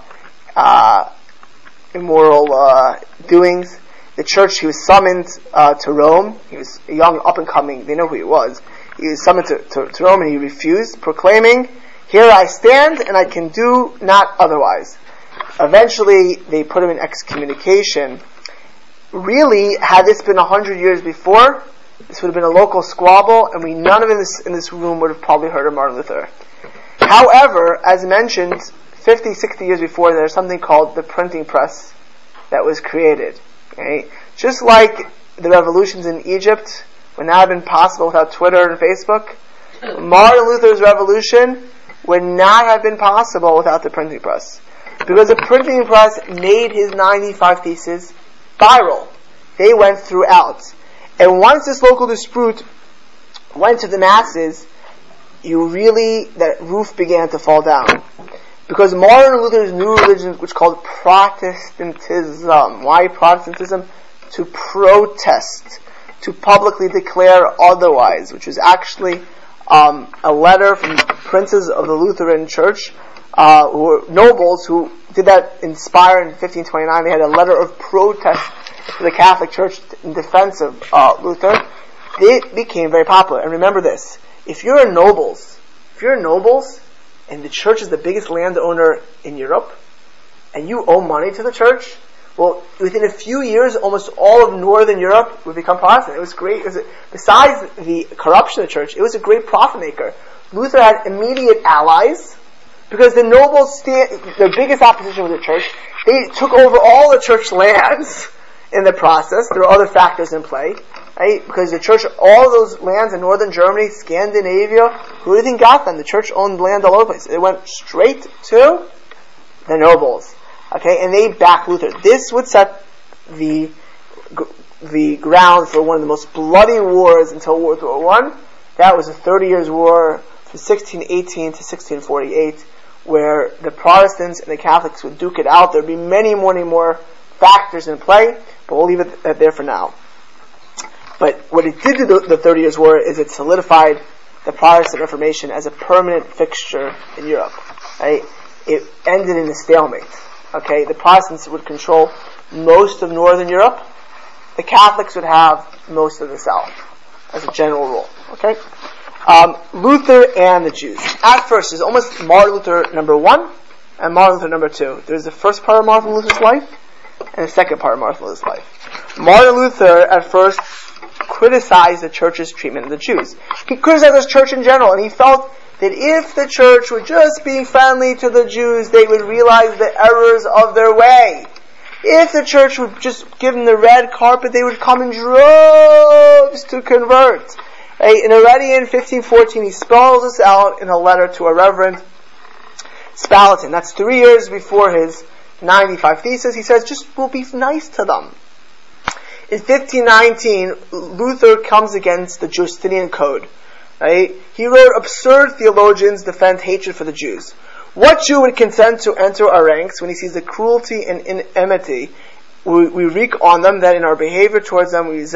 Speaker 1: doings. The church, he was summoned to Rome. He was a young, up-and-coming, they know who he was. He was summoned to Rome and he refused, proclaiming, "Here I stand and I can do not otherwise." Eventually, they put him in excommunication. Really, had this been 100 years before, this would have been a local squabble, and none of us in this room would have probably heard of Martin Luther. However, as mentioned, 50, 60 years before, there's something called the printing press that was created. Okay? Just like the revolutions in Egypt would not have been possible without Twitter and Facebook, Martin Luther's revolution would not have been possible without the printing press. Because the printing press made his 95 Theses viral. They went throughout. And once this local dispute went to the masses, that roof began to fall down. Because Martin Luther's new religion, which is called Protestantism. Why Protestantism? To protest, to publicly declare otherwise, which is actually a letter from princes of the Lutheran Church, who were nobles who did that inspire in 1529. They had a letter of protest to the Catholic Church in defense of Luther. It became very popular. And remember this, if you're nobles and the church is the biggest landowner in Europe, and you owe money to the church, well, within a few years, almost all of Northern Europe would become Protestant. It was great. Besides the corruption of the church, it was a great profit maker. Luther had immediate allies, because the nobles, their biggest opposition was the church. They took over all the church lands in the process. There were other factors in play, right? Because the church, all those lands in northern Germany, Scandinavia, who do you think got them? The church owned land all over the place. It went straight to the nobles. Okay, and they backed Luther. This would set the ground for one of the most bloody wars until World War I. That was the 30 Years' War from 1618 to 1648, where the Protestants and the Catholics would duke it out. There would be many more factors in play, but we'll leave it there for now. But what it did to the 30 Years' War is it solidified the Protestant Reformation as a permanent fixture in Europe. Right? It ended in a stalemate. Okay, the Protestants would control most of Northern Europe. The Catholics would have most of the South, as a general rule. Okay, Luther and the Jews. At first, there's almost Martin Luther number 1 and Martin Luther number 2. There's the first part of Martin Luther's life and the second part of Martin Luther's life. Martin Luther at first criticized the church's treatment of the Jews. He criticized the church in general, and he felt that if the church were just being friendly to the Jews, they would realize the errors of their way. If the church would just give them the red carpet, they would come in droves to convert. Right? And already in 1514, he spells this out in a letter to a Reverend Spalatin. That's 3 years before his 95 Theses. He says, just we'll be nice to them. In 1519, Luther comes against the Justinian Code. Right? He wrote, absurd theologians defend hatred for the Jews. What Jew would consent to enter our ranks when he sees the cruelty and enmity we wreak on them, that in our behavior towards them we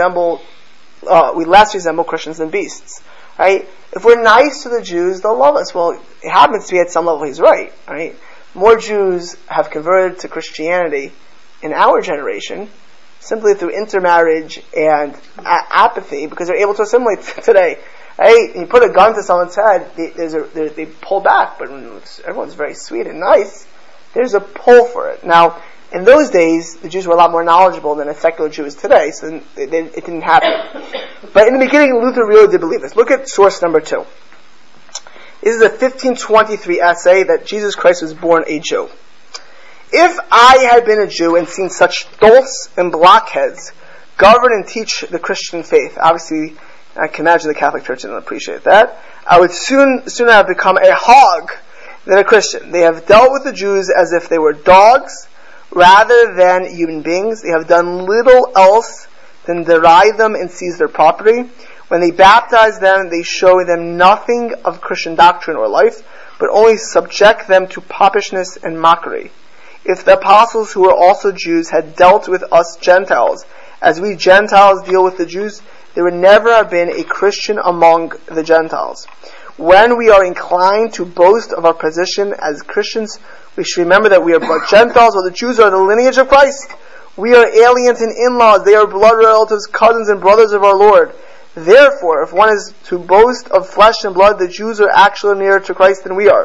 Speaker 1: less resemble Christians than beasts? Right? If we're nice to the Jews, they'll love us. Well, it happens to be at some level he's right. Right? More Jews have converted to Christianity in our generation simply through intermarriage and apathy, because they're able to assimilate today. Right? You put a gun to someone's head, they pull back, but when everyone's very sweet and nice, there's a pull for it. Now, in those days, the Jews were a lot more knowledgeable than a secular Jew is today, so it didn't happen. But in the beginning, Luther really did believe this. Look at source number 2. This is a 1523 essay that Jesus Christ was born a Jew. If I had been a Jew and seen such dolts and blockheads govern and teach the Christian faith, obviously, I can imagine the Catholic Church didn't appreciate that, I would soon have become a hog than a Christian. They have dealt with the Jews as if they were dogs rather than human beings. They have done little else than deride them and seize their property. When they baptize them, they show them nothing of Christian doctrine or life, but only subject them to popishness and mockery. If the apostles, who were also Jews, had dealt with us Gentiles as we Gentiles deal with the Jews, there would never have been a Christian among the Gentiles. When we are inclined to boast of our position as Christians, we should remember that we are but Gentiles, while the Jews are the lineage of Christ. We are aliens and in-laws. They are blood relatives, cousins and brothers of our Lord. Therefore, if one is to boast of flesh and blood, the Jews are actually nearer to Christ than we are.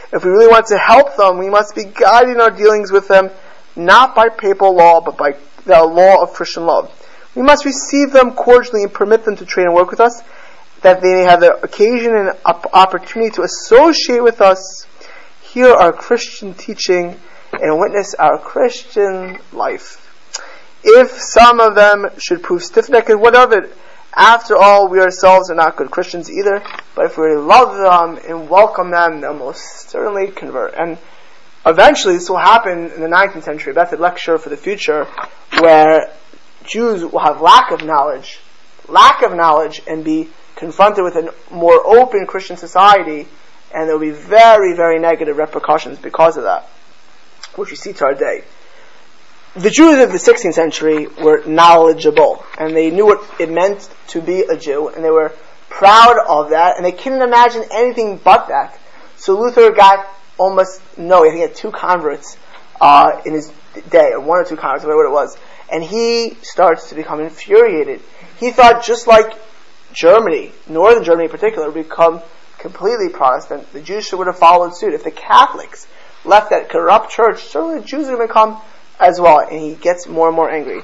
Speaker 1: If we really want to help them, we must be guiding our dealings with them, not by papal law, but by the law of Christian love. We must receive them cordially and permit them to trade and work with us, that they may have the occasion and opportunity to associate with us, hear our Christian teaching, and witness our Christian life. If some of them should prove stiff-necked, what of it? After all, we ourselves are not good Christians either, but if we really love them and welcome them, they'll most certainly convert. And eventually this will happen in the 19th century. That's a lecture for the future, where Jews will have lack of knowledge, and be confronted with a more open Christian society, and there will be very, very negative repercussions because of that, which we see to our day. The Jews of the 16th century were knowledgeable, and they knew what it meant to be a Jew, and they were proud of that, and they couldn't imagine anything but that. So Luther got I think he had 2 converts in his day, or 1 or 2 converts, whatever it was, and he starts to become infuriated. He thought, just like Germany, northern Germany in particular, would become completely Protestant, the Jews would have followed suit. If the Catholics left that corrupt church, certainly the Jews would have become as well, and he gets more and more angry.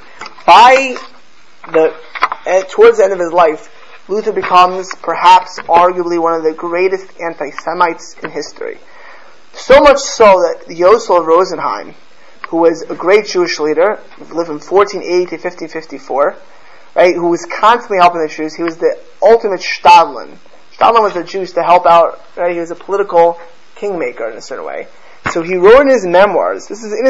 Speaker 1: Towards the end of his life, Luther becomes perhaps arguably one of the greatest anti-Semites in history. So much so that Yosel of Rosenheim, who was a great Jewish leader, lived from 1480 to 1554, right, who was constantly helping the Jews, he was the ultimate Stadlin. Stadlin was the Jews to help out, right, he was a political kingmaker in a certain way. So he wrote in his memoirs,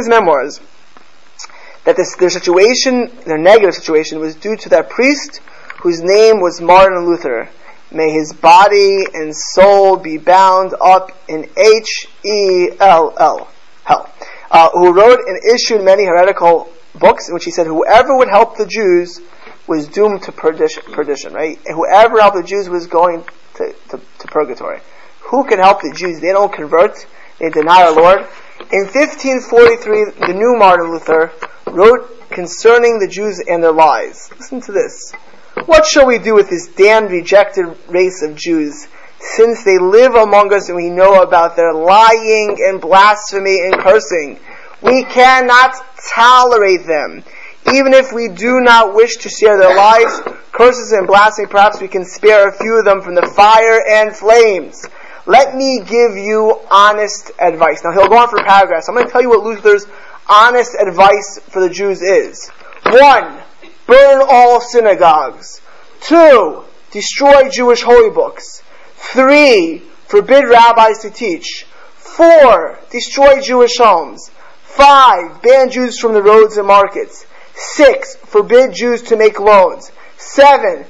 Speaker 1: that their negative situation was due to that priest whose name was Martin Luther. May his body and soul be bound up in H-E-L-L, hell. Who wrote and issued many heretical books in which he said whoever would help the Jews was doomed to perdition, right? And whoever helped the Jews was going to purgatory. Who can help the Jews? They don't convert. They deny our Lord. In 1543, the new Martin Luther wrote concerning the Jews and their lies. Listen to this. What shall we do with this damned, rejected race of Jews, since they live among us and we know about their lying and blasphemy and cursing? We cannot tolerate them. Even if we do not wish to share their lies, curses and blasphemy, perhaps we can spare a few of them from the fire and flames. Let me give you honest advice. Now he'll go on for paragraphs. I'm going to tell you what Luther's honest advice for the Jews is. 1. Burn all synagogues. 2. Destroy Jewish holy books. 3. Forbid rabbis to teach. 4. Destroy Jewish homes. 5. Ban Jews from the roads and markets. 6. Forbid Jews to make loans. 7.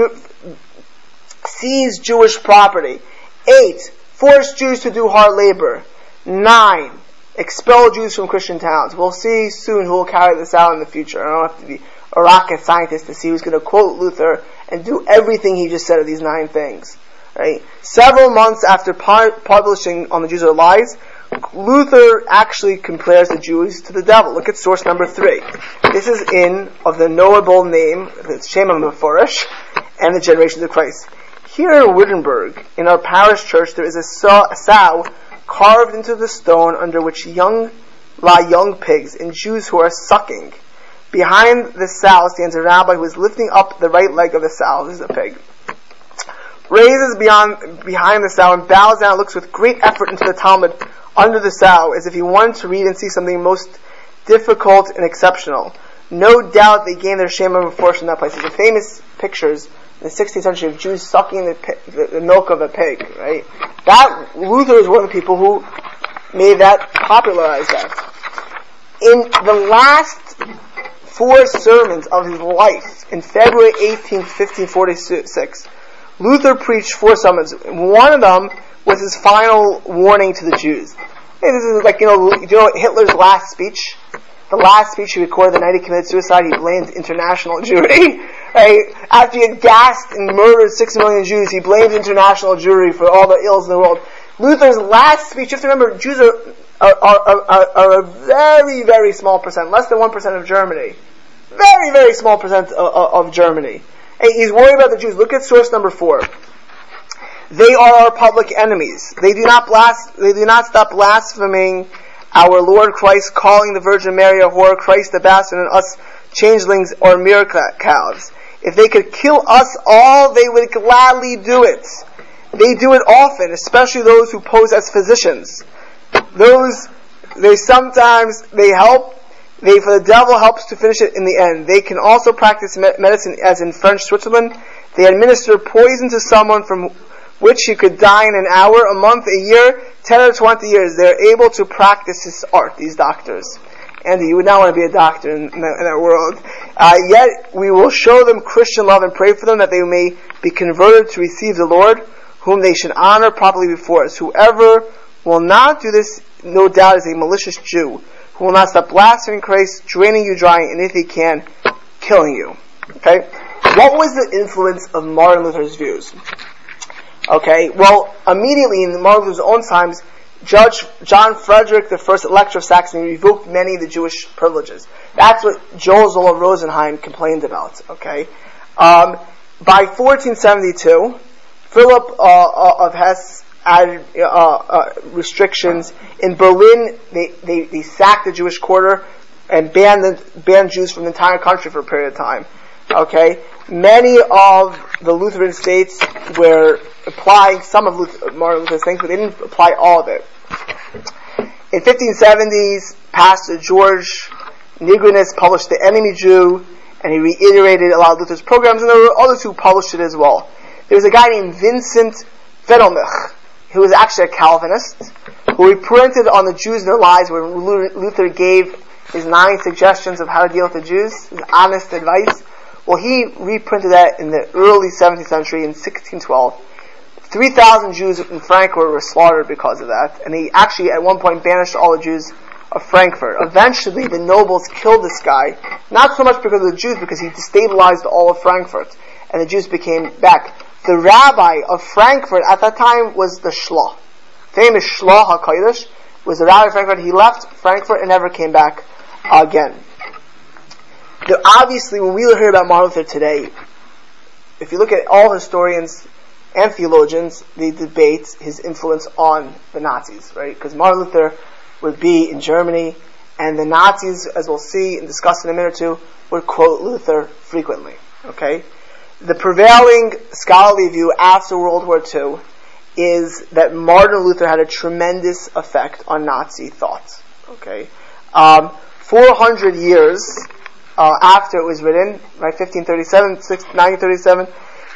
Speaker 1: Seize Jewish property. 8. Force Jews to do hard labor. 9. Expel Jews from Christian towns. We'll see soon who will carry this out in the future. I don't have to be a rocket scientist to see who's going to quote Luther and do everything he just said of these 9 things. Right? Several months after publishing On the Jews Are Lies, Luther actually compares the Jews to the devil. Look at source number 3. This is of the knowable name, the Shem HaMephorish, and the Generations of Christ. Here in Wittenberg, in our parish church, there is a sow carved into the stone under which lie young pigs and Jews who are sucking. Behind the sow stands a rabbi who is lifting up the right leg of the sow. This is a pig. Raises behind the sow and bows down and looks with great effort into the Talmud under the sow, as if he wanted to read and see something most difficult and exceptional. No doubt they gained their shame of force in that place. There's famous pictures in the 16th century of Jews sucking the milk of a pig, right? That, Luther is one of the people who made that, popularized that. In the last 4 sermons of his life, in February 18th, 1546, Luther preached 4 sermons. One of them was his final warning to the Jews. Hey, this is like, Hitler's last speech? The last speech he recorded the night he committed suicide, he blamed international Jewry. Right? After he had gassed and murdered 6 million Jews, he blamed international Jewry for all the ills in the world. Luther's last speech, you have to remember, Jews are a very, very small percent, less than 1% of Germany. Very, very small percent of Germany. And he's worried about the Jews. Look at source number 4. They are our public enemies. They do not stop blaspheming our Lord Christ, calling the Virgin Mary a whore, Christ the bastard, and us changelings or mere calves. If they could kill us all, they would gladly do it. They do it often, especially those who pose as physicians. For the devil helps to finish it in the end. They can also practice medicine, as in French Switzerland. They administer poison to someone from which he could die in an hour, a month, a year, 10 or 20 years. They are able to practice this art, these doctors. Andy, you would not want to be a doctor in that world. Yet we will show them Christian love and pray for them that they may be converted to receive the Lord, whom they should honor properly before us. Whoever will not do this, no doubt, is a malicious Jew, who will not stop blaspheming Christ, draining you dry, and if he can, killing you. Okay? What was the influence of Martin Luther's views? Okay, well, immediately in Martin Luther's own times, Judge John Frederick, the first Elector of Saxony, revoked many of the Jewish privileges. That's what Joel Zola Rosenheim complained about. Okay, by 1472, Philip of Hesse added restrictions. In Berlin, they sacked the Jewish quarter and banned Jews from the entire country for a period of time. Okay, many of the Lutheran states were applying some of Martin Luther's things, but they didn't apply all of it. In 1570s, Pastor George Nigrinus published The Enemy Jew, and he reiterated a lot of Luther's programs, and there were others who published it as well. There was a guy named Vincent Fedelmich, who was actually a Calvinist, who reprinted on the Jews and their lies, where Luther gave his 9 suggestions of how to deal with the Jews, his honest advice. Well, he reprinted that in the early 17th century in 1612. 3,000 Jews in Frankfurt were slaughtered because of that, and he actually at one point banished all the Jews of Frankfurt. Eventually, the nobles killed this guy, not so much because of the Jews, because he destabilized all of Frankfurt, and the Jews became back. The rabbi of Frankfurt at that time was the Shloh. Famous Shloh HaKodesh was the rabbi of Frankfurt. He left Frankfurt and never came back again. Obviously, when we hear about Martin Luther today, if you look at all historians and theologians, they debate his influence on the Nazis, right? Because Martin Luther would be in Germany, and the Nazis, as we'll see and discuss in a minute or two, would quote Luther frequently, okay? The prevailing scholarly view after World War II is that Martin Luther had a tremendous effect on Nazi thought, okay? 400 years after it was written, right, 1937,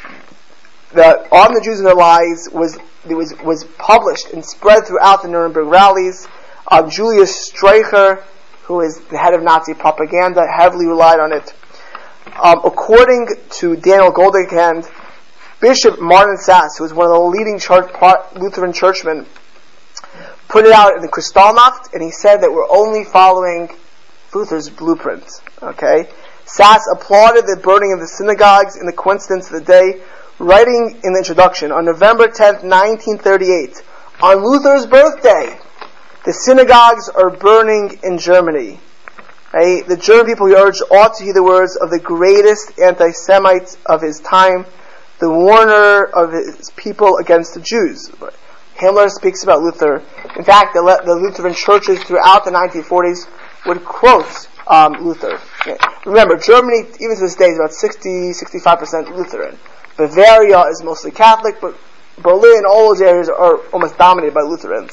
Speaker 1: On the Jews and Their Lies was published and spread throughout the Nuremberg rallies. Julius Streicher, who is the head of Nazi propaganda, heavily relied on it. According to Daniel Goldeckhand, Bishop Martin Sass, who was one of the leading Lutheran churchmen, put it out in the Kristallnacht, and he said that we're only following Luther's blueprint. Okay, Sass applauded the burning of the synagogues in the coincidence of the day, writing in the introduction, on November 10th, 1938, on Luther's birthday, the synagogues are burning in Germany. Right? The German people, he urged, ought to hear the words of the greatest anti-Semite of his time, the warner of his people against the Jews. Himmler speaks about Luther. In fact, the Lutheran churches throughout the 1940s would quote Luther. Remember, Germany, even to this day, is about 60-65% Lutheran. Bavaria is mostly Catholic, but Berlin, all those areas are almost dominated by Lutherans.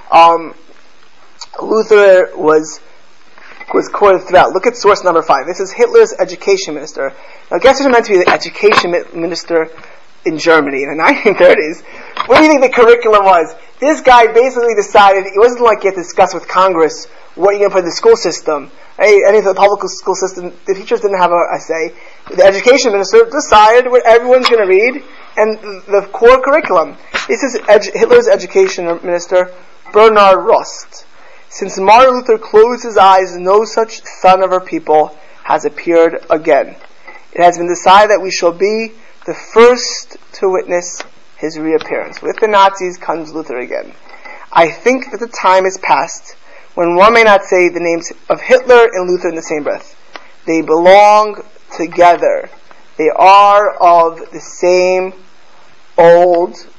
Speaker 1: Luther was quoted throughout. Look at source number 5. This is Hitler's education minister. Now, guess who's meant to be the education minister in Germany in the 1930s? What do you think the curriculum was? This guy basically decided, it wasn't like he had to discuss with Congress what you're going to put in the school system. Any of the public school system, the teachers didn't have a say. The education minister decided what everyone's going to read and the core curriculum. This is Hitler's education minister, Bernhard Rust. Since Martin Luther closed his eyes, no such son of our people has appeared again. It has been decided that we shall be the first to witness his reappearance. With the Nazis comes Luther again. I think that the time is past when one may not say the names of Hitler and Luther in the same breath. They belong together. They are of the same old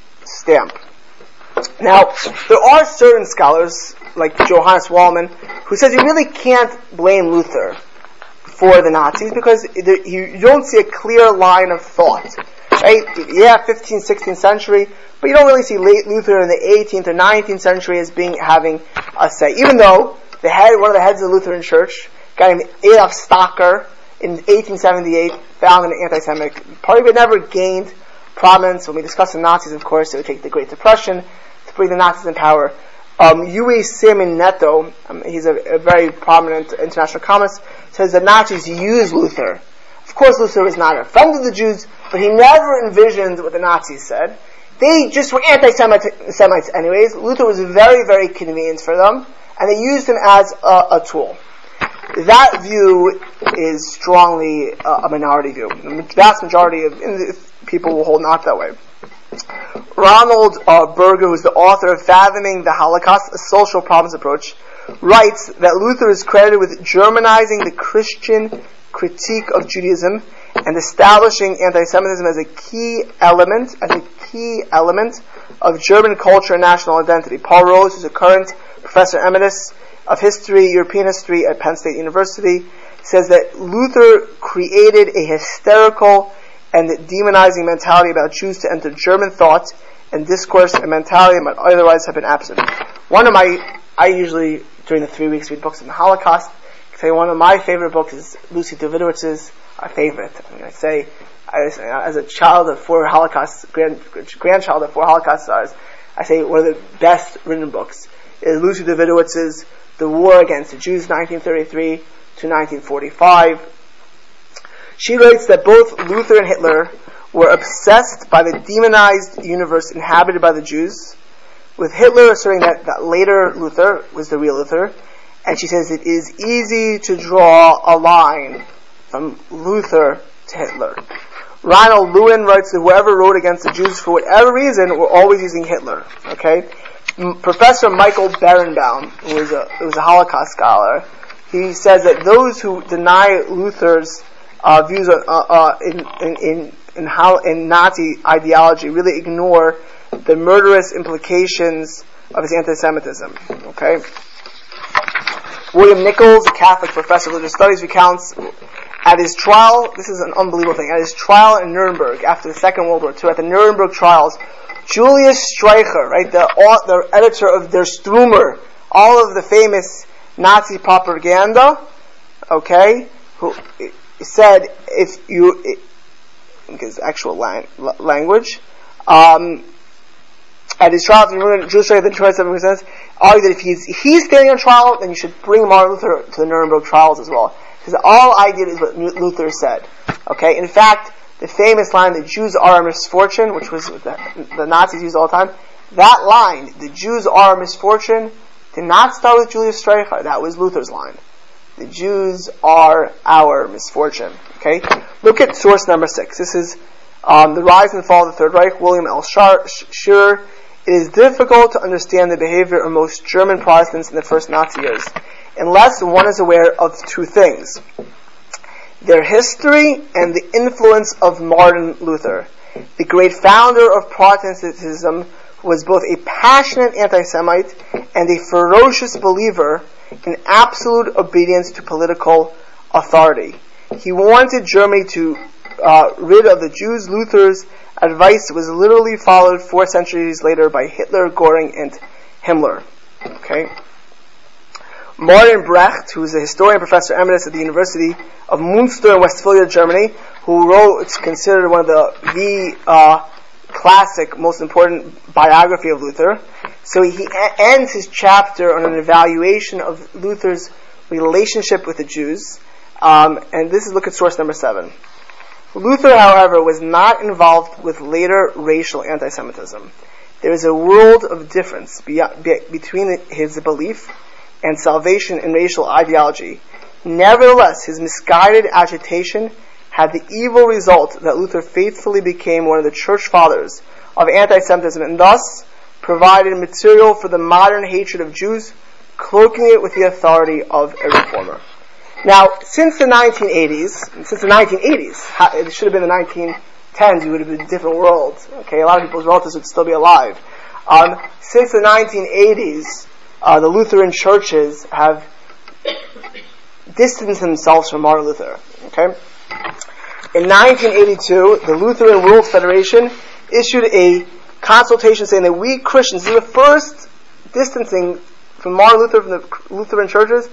Speaker 1: stamp. Now, there are certain scholars, like Johannes Wallman, who says you really can't blame Luther for the Nazis because you don't see a clear line of thought. Right? Yeah, 15th, 16th century, but you don't really see late Luther in the 18th or 19th century as having a say. Even though one of the heads of the Lutheran Church, a guy named Adolf Stocker, in 1878 founded an anti-Semitic party, but never gained prominence. When we discuss the Nazis, of course, it would take the Great Depression to bring the Nazis in power. Yui Simon Neto, he's a very prominent international columnist, says the Nazis used Luther. Of course, Luther was not a friend of the Jews, but he never envisioned what the Nazis said. They just were anti-Semites anyways. Luther was very, very convenient for them, and they used him as a tool. That view is strongly a minority view. The vast majority of people will hold not that way. Ronald Berger, who's the author of Fathoming the Holocaust, a Social Problems Approach, writes that Luther is credited with Germanizing the Christian critique of Judaism and establishing anti-Semitism as a key element of German culture and national identity. Paul Rose, who's a current professor emeritus of European history at Penn State University, says that Luther created a hysterical and demonizing mentality about Jews to enter German thought and discourse, a mentality that might otherwise have been absent. I usually, during the 3 weeks, read books on the Holocaust. One of my favorite books is Lucy Dawidowicz's, a favorite. I'm going to say, as a child of four Holocaust, grandchild of four Holocaust stars, I say one of the best written books is Lucy Dawidowicz's The War Against the Jews, 1933 to 1945. She writes that both Luther and Hitler were obsessed by the demonized universe inhabited by the Jews, with Hitler asserting that later Luther was the real Luther, and she says it is easy to draw a line from Luther to Hitler. Ronald Lewin writes that whoever wrote against the Jews for whatever reason were always using Hitler. Okay, Professor Michael Berenbaum, who was a Holocaust scholar, he says that those who deny Luther's views in Nazi ideology really ignore the murderous implications of his anti-Semitism. Okay. William Nichols, a Catholic professor of religious studies, recounts at his trial, this is an unbelievable thing, at his trial in Nuremberg after the Second World War II, at the Nuremberg trials, Julius Streicher, right, the editor of Der Stürmer, all of the famous Nazi propaganda, okay, who said, his actual language, at his trial, Julius Streicher, the 27%, argued that if he's standing on trial, then you should bring Martin Luther to the Nuremberg trials as well. Because all I did is what Luther said. Okay? In fact, the famous line, the Jews are a misfortune, which was the Nazis used all the time, that line, the Jews are a misfortune, did not start with Julius Streicher. That was Luther's line. The Jews are our misfortune. Okay? Look at source number 6. This is The Rise and Fall of the Third Reich, William L. Scherer. It is difficult to understand the behavior of most German Protestants in the first Nazi years, unless one is aware of two things: their history and the influence of Martin Luther, the great founder of Protestantism, who was both a passionate anti-Semite and a ferocious believer in absolute obedience to political authority. He wanted Germany to rid of the Jews. Luther's advice was literally followed 4 centuries later by Hitler, Göring, and Himmler. Okay. Martin Brecht, who is a historian, professor emeritus at the University of Münster in Westphalia, Germany, who wrote, it's considered one of the classic, most important biography of Luther. So he ends his chapter on an evaluation of Luther's relationship with the Jews. And this is, look at source number 7. Luther, however, was not involved with later racial anti-Semitism. There is a world of difference between his belief and salvation in racial ideology. Nevertheless, his misguided agitation had the evil result that Luther faithfully became one of the church fathers of anti-Semitism and thus provided material for the modern hatred of Jews, cloaking it with the authority of a reformer. Now, since the 1980s, it should have been the 10s, we would have been in a different world. Okay, a lot of people's relatives would still be alive. Since the 1980s, the Lutheran churches have distanced themselves from Martin Luther. Okay? In 1982, the Lutheran World Federation issued a consultation saying that we Christians, this is the first distancing from Martin Luther from the Lutheran churches,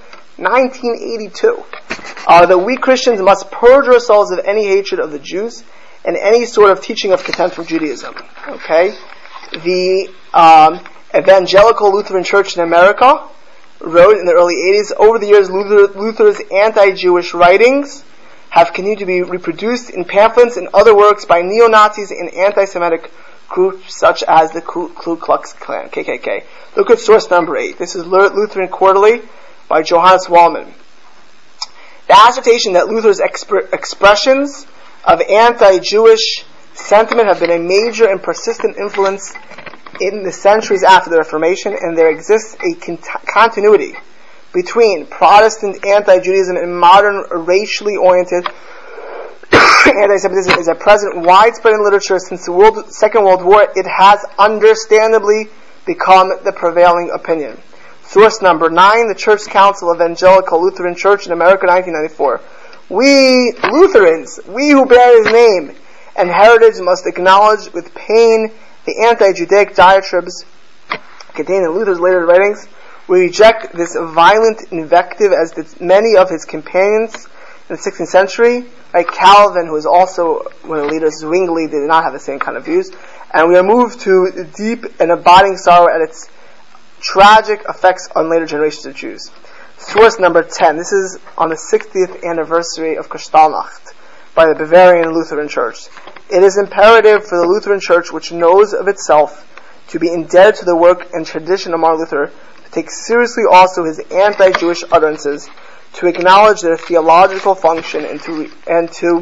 Speaker 1: 1982. That we Christians must purge ourselves of any hatred of the Jews and any sort of teaching of contempt for Judaism. Okay? The Evangelical Lutheran Church in America wrote in the early 80s, over the years Luther's anti-Jewish writings have continued to be reproduced in pamphlets and other works by neo-Nazis and anti-Semitic groups such as the Ku Klux Klan, KKK. Look at source number 8. This is Lutheran Quarterly by Johannes Wallmann. The assertion that Luther's expressions of anti-Jewish sentiment have been a major and persistent influence in the centuries after the Reformation, and there exists a continuity between Protestant anti-Judaism and modern racially oriented anti-Semitism is at present widespread in literature. Since the Second World War, it has understandably become the prevailing opinion. Source number 9, the Church Council of Evangelical Lutheran Church in America, 1994. We Lutherans, we who bear his name and heritage, must acknowledge with pain the anti-Judaic diatribes contained in Luther's later writings. We reject this violent invective as did many of his companions in the 16th century. Like Calvin, who was also one of the leaders, Zwingli, did not have the same kind of views. And we are moved to deep and abiding sorrow at its tragic effects on later generations of Jews. Source number 10. This is on the 60th anniversary of Kristallnacht by the Bavarian Lutheran Church. It is imperative for the Lutheran Church, which knows of itself to be indebted to the work and tradition of Martin Luther, to take seriously also his anti-Jewish utterances, to acknowledge their theological function, and to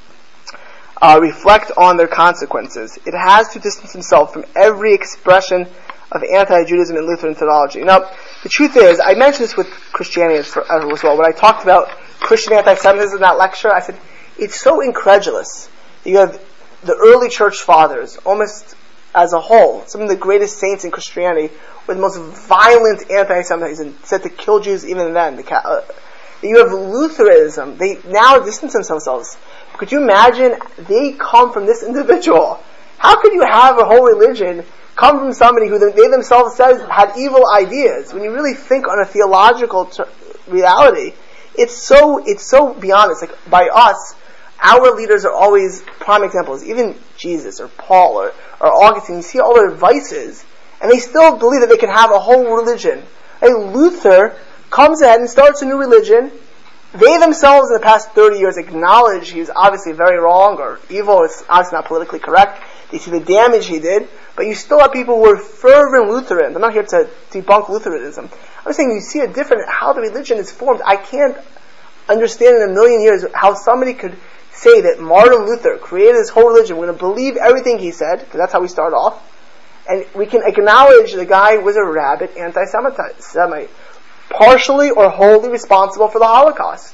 Speaker 1: reflect on their consequences. It has to distance itself from every expression of anti-Judaism in Lutheran theology. Now, the truth is, I mentioned this with Christianity as well. When I talked about Christian anti-Semitism in that lecture, I said, it's so incredulous. You have the early church fathers, almost as a whole, some of the greatest saints in Christianity, with the most violent anti-Semitism, said to kill Jews even then. You have Lutheranism. They now distance themselves. Could you imagine, they come from this individual. How could you have a whole religion come from somebody who they themselves said had evil ideas? When you really think on a theological reality, it's so beyond us. Like, by us, our leaders are always prime examples. Even Jesus or Paul or Augustine, you see all their vices, and they still believe that they can have a whole religion. Luther comes ahead and starts a new religion. They themselves in the past 30 years acknowledge he was obviously very wrong or evil. It's obviously not politically correct. They see the damage he did, but you still have people who are fervent Lutherans. I'm not here to debunk Lutheranism. I'm saying you see how the religion is formed. I can't understand in a million years how somebody could say that Martin Luther created this whole religion. We're going to believe everything he said, because that's how we start off. And we can acknowledge the guy was a rabid anti-Semite, partially or wholly responsible for the Holocaust.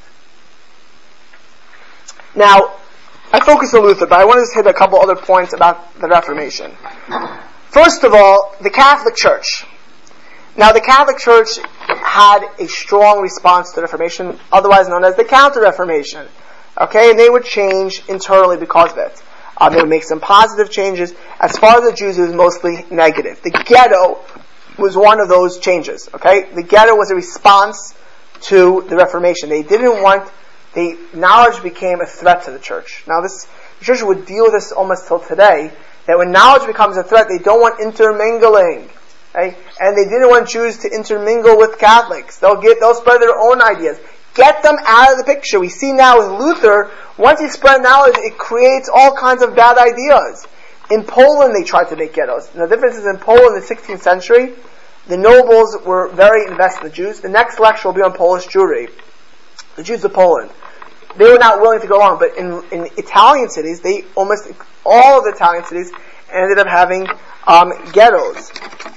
Speaker 1: Now, I focus on Luther, but I want to just hit a couple other points about the Reformation. First of all, the Catholic Church. Now, the Catholic Church had a strong response to the Reformation, otherwise known as the Counter-Reformation. Okay, and they would change internally because of it. They would make some positive changes. As far as the Jews, it was mostly negative. The ghetto was one of those changes. Okay, the ghetto was a response to the Reformation. They didn't want knowledge became a threat to the church. Now, the church would deal with this almost till today. That when knowledge becomes a threat, they don't want intermingling. Okay? And they didn't want Jews to intermingle with Catholics. They'll spread their own ideas. Get them out of the picture. We see now with Luther, once you spread knowledge, it creates all kinds of bad ideas. In Poland, they tried to make ghettos. Now, the difference is in Poland in the 16th century, the nobles were very invested in the Jews. The next lecture will be on Polish Jewry. The Jews of Poland. They were not willing to go along, but in Italian cities, almost all of the Italian cities ended up having ghettos.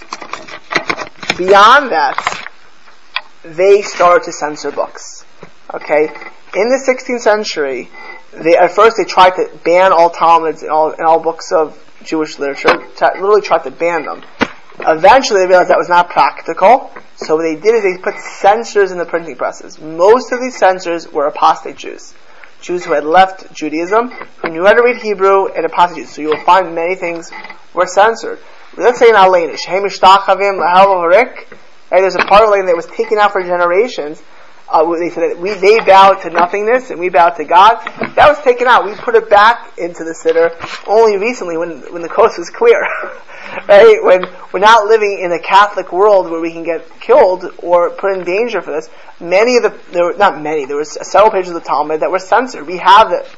Speaker 1: Beyond that, they started to censor books. Okay? In the 16th century, At first they tried to ban all Talmuds and all books of Jewish literature, literally tried to ban them. Eventually they realized that was not practical, so what they did is they put censors in the printing presses. Most of these censors were apostate Jews who had left Judaism, who knew how to read Hebrew, and apostate Jews. So you will find many things were censored. Let's say in Alenish, there's a part of Alenish that was taken out for generations. They said that they bowed to nothingness and we bowed to God. That was taken out. We put it back into the Siddur only recently when the coast was clear. Right? When we're not living in a Catholic world where we can get killed or put in danger for this. There were several pages of the Talmud that were censored. We have that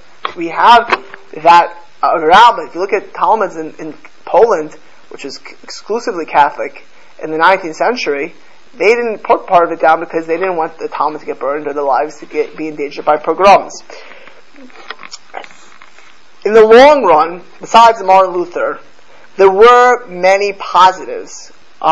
Speaker 1: Rabbah. If you look at Talmuds in Poland, which is exclusively Catholic, in the 19th century, they didn't put part of it down because they didn't want the Talmud to get burned or their lives to be endangered by pogroms. In the long run, besides Martin Luther, there were many positives,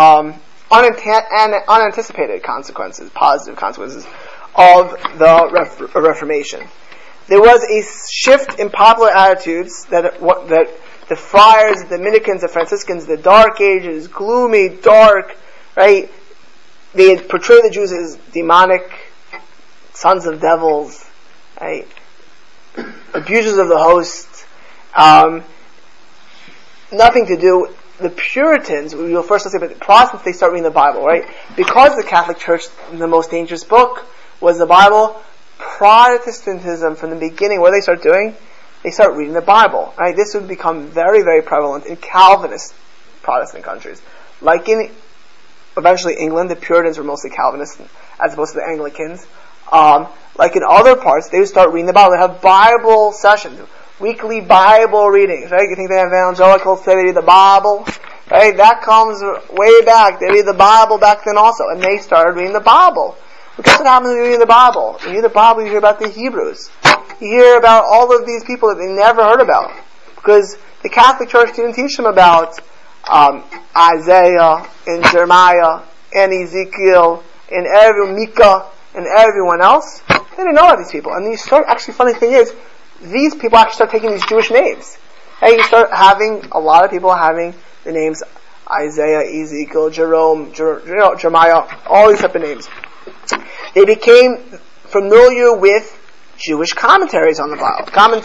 Speaker 1: unanticipated consequences, positive consequences of the Reformation. There was a shift in popular attitudes that the friars, the Dominicans, the Franciscans, the Dark Ages, gloomy, dark, right? They had portrayed the Jews as demonic, sons of devils, right? Abusers of the host. Nothing to do. The Puritans, we will first say, but the Protestants, they start reading the Bible, right? Because the Catholic Church, the most dangerous book was the Bible. Protestantism, from the beginning, what do they start doing? They start reading the Bible, right? This would become very, very prevalent in Calvinist Protestant countries. Like in eventually England, the Puritans were mostly Calvinists as opposed to the Anglicans. Like in other parts, they would start reading the Bible. They have Bible sessions, weekly Bible readings, right? You think they have evangelicals say they read the Bible, right? That comes way back. They read the Bible back then also, and they started reading the Bible. But guess what happens when you read the Bible? When you read the Bible, you hear about the Hebrews. You hear about all of these people that they never heard about, because the Catholic Church didn't teach them about Isaiah and Jeremiah and Ezekiel and Micah and everyone else. They didn't know about these people. And funny thing is, these people actually start taking these Jewish names. And you start having a lot of people having the names Isaiah, Ezekiel, Jeremiah, all these type of names. They became familiar with Jewish commentators on the Bible,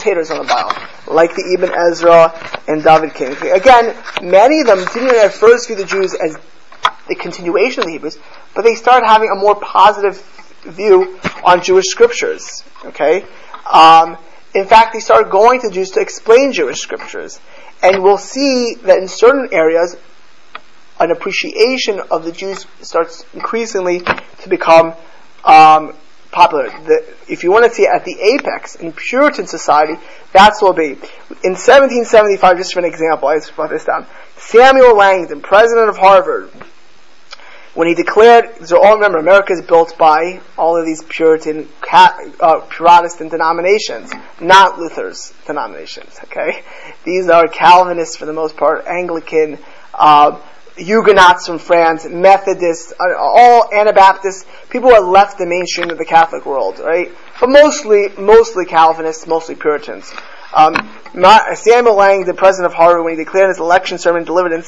Speaker 1: like the Ibn Ezra and David King. Again, many of them didn't at first view the Jews as the continuation of the Hebrews, but they started having a more positive view on Jewish scriptures. Okay? In fact, they started going to Jews to explain Jewish scriptures. And we'll see that in certain areas, an appreciation of the Jews starts increasingly to become popular. If you want to see it at the apex in Puritan society, that's what will be. In 1775, just for an example, I just brought this down. Samuel Langdon, president of Harvard, when he declared, so all remember, America is built by all of these Puritan, Protestant denominations, not Luther's denominations, okay? These are Calvinists for the most part, Anglican, Huguenots from France, Methodists, all Anabaptists, people who have left the mainstream of the Catholic world, right? But mostly Calvinists, mostly Puritans. Samuel Langdon, the president of Harvard, when he declared his election sermon delivered in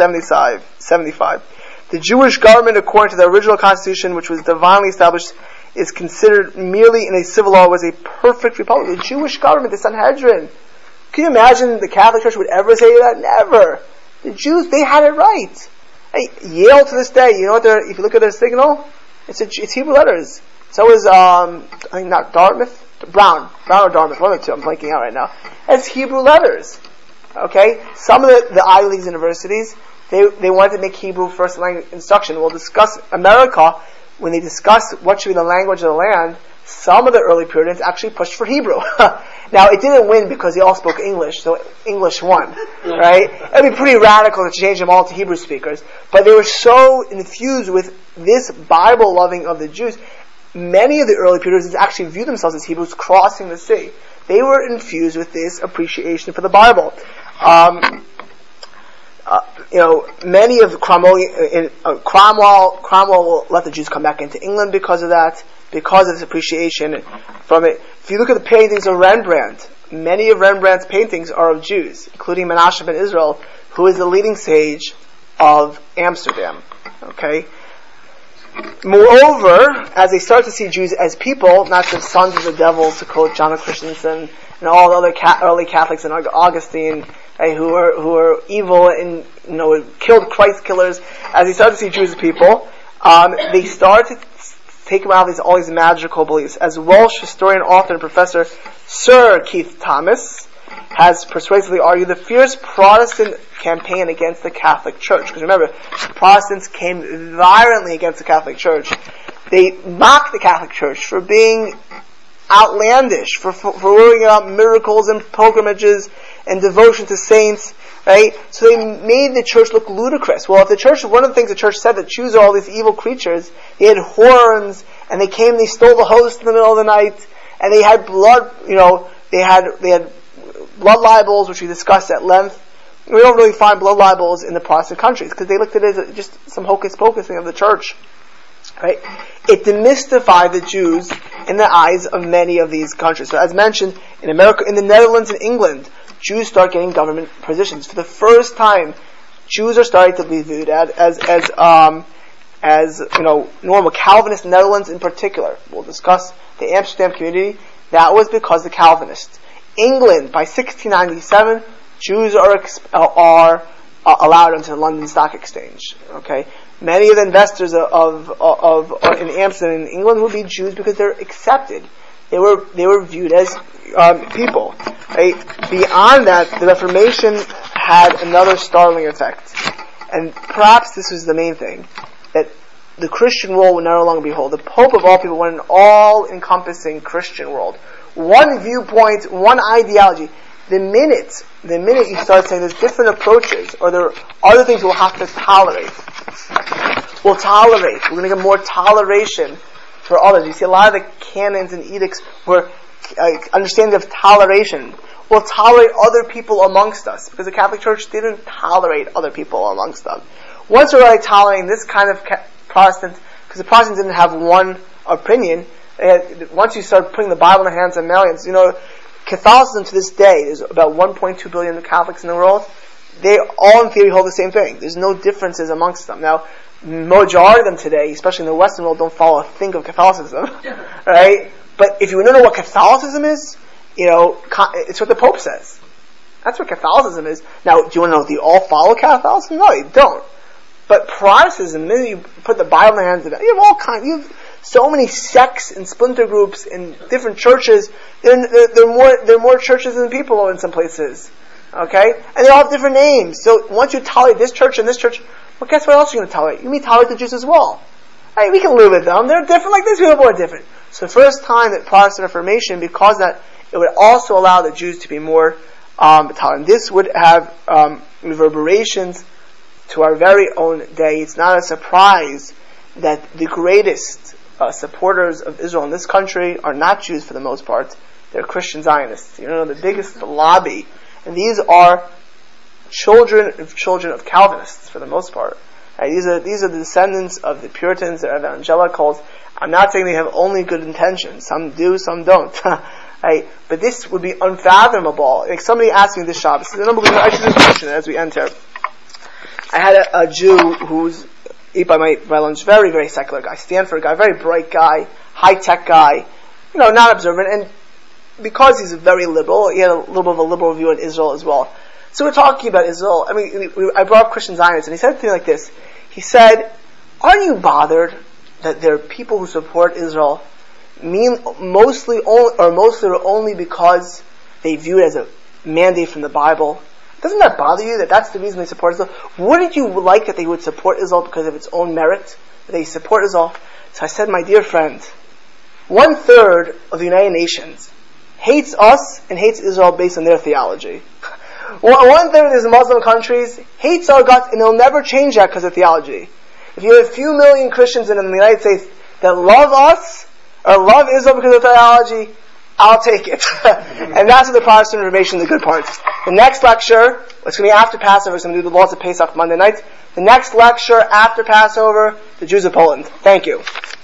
Speaker 1: 1775, the Jewish government, according to the original constitution, which was divinely established, is considered merely in a civil law, was a perfect republic. The Jewish government, the Sanhedrin. Can you imagine the Catholic Church would ever say that? Never. The Jews, they had it right. Hey, Yale to this day, you know what if you look at their signal, it's Hebrew letters. So is, I think not Dartmouth, Brown or Dartmouth, one of the two, I'm blanking out right now. It's Hebrew letters. Okay? Some of the Ivy League universities, they wanted to make Hebrew first language instruction. We'll discuss America, when they discuss what should be the language of the land, some of the early Puritans actually pushed for Hebrew. Now, it didn't win because they all spoke English, so English won, right? It would be pretty radical to change them all to Hebrew speakers. But they were so infused with this Bible loving of the Jews, many of the early Puritans actually viewed themselves as Hebrews crossing the sea. They were infused with this appreciation for the Bible. Many of Cromwell will let the Jews come back into England because of that. because of this appreciation from it. If you look at the paintings of Rembrandt, many of Rembrandt's paintings are of Jews, including Menachem ben Israel, who is the leading sage of Amsterdam. Okay? Moreover, as they start to see Jews as people, not just sons of the devil, to quote John Christensen and all the other early Catholics and Augustine, who are evil and killed Christ killers, as they start to see Jews as people, they start to take them out of all these magical beliefs. As Welsh historian, author, and professor Sir Keith Thomas has persuasively argued, the fierce Protestant campaign against the Catholic Church, because remember, Protestants came violently against the Catholic Church. They mocked the Catholic Church for being outlandish, for worrying about miracles and pilgrimages and devotion to saints, right? So they made the church look ludicrous. Well, if the church, one of the things the church said, that Jews are all these evil creatures, they had horns, and they stole the host in the middle of the night, and they had blood, they had blood libels, which we discussed at length. We don't really find blood libels in the Protestant countries, because they looked at it as just some hocus pocusing of the church. Right? It demystified the Jews in the eyes of many of these countries. So as mentioned, in America, in the Netherlands and England, Jews start getting government positions. For the first time, Jews are starting to be viewed as normal. Calvinist Netherlands in particular. We'll discuss the Amsterdam community. That was because of the Calvinists. England, by 1697, Jews are allowed onto the London Stock Exchange. Okay, many of the investors in Amsterdam and England would be Jews because they're accepted. They were viewed as people. Right? Beyond that, the Reformation had another startling effect, and perhaps this was the main thing, that the Christian world would no longer be whole. The Pope of all people wanted an all-encompassing Christian world, one viewpoint, one ideology. The minute you start saying there's different approaches, or there are other things we'll have to tolerate, we're going to get more toleration for others. You see a lot of the canons and edicts were understanding of toleration. We'll tolerate other people amongst us, because the Catholic Church didn't tolerate other people amongst them. Once we're already tolerating this kind of Protestant, because the Protestants didn't have one opinion, once you start putting the Bible in the hands of millions, Catholicism to this day, there's about 1.2 billion Catholics in the world. They all in theory hold the same thing. There's no differences amongst them. Now, majority of them today, especially in the Western world, don't follow a thing of Catholicism, right? But if you want to know what Catholicism is, it's what the Pope says. That's what Catholicism is. Now, do you want to know if they all follow Catholicism? No, they don't. But Protestantism, the minute you put the Bible in the hands of it, you have all kinds. You have so many sects and splinter groups in different churches. There are more churches than people in some places. Okay? And they all have different names. So once you tolerate this church and this church, well, guess what else you're going to tolerate? You may tolerate the Jews as well. Right? We can live with them. They're different like this. People are different. So the first time that Protestant Reformation, because that, it would also allow the Jews to be more tolerant. This would have reverberations to our very own day. It's not a surprise that the greatest supporters of Israel in this country are not Jews for the most part. They're Christian Zionists. The biggest lobby. And these are children of Calvinists for the most part. Right? These are the descendants of the Puritans, the evangelicals. I'm not saying they have only good intentions. Some do, some don't. Right? But this would be unfathomable. Like somebody asked me this Shabbos. I should just mention it as we enter. I had a Jew who's ate by my lunch, very, very secular guy, Stanford guy, very bright guy, high-tech guy, not observant, and because he's very liberal, he had a little bit of a liberal view on Israel as well. So we're talking about Israel. I brought up Christian Zionists, and he said something like this. He said, aren't you bothered that there are people who support Israel mostly or only because they view it as a mandate from the Bible? Doesn't that bother you that that's the reason they support Israel? Wouldn't you like that they would support Israel because of its own merit? That they support Israel? So I said, my dear friend, 1/3 of the United Nations hates us and hates Israel based on their theology. 1/3 of these Muslim countries hates our guts, and they'll never change that because of theology. If you have a few million Christians in the United States that love us or love Israel because of theology, I'll take it. And that's what the Protestant Reformation, the good parts. The next lecture, it's going to be after Passover, it's going to do the laws of Pesach Monday night. The next lecture after Passover, the Jews of Poland. Thank you.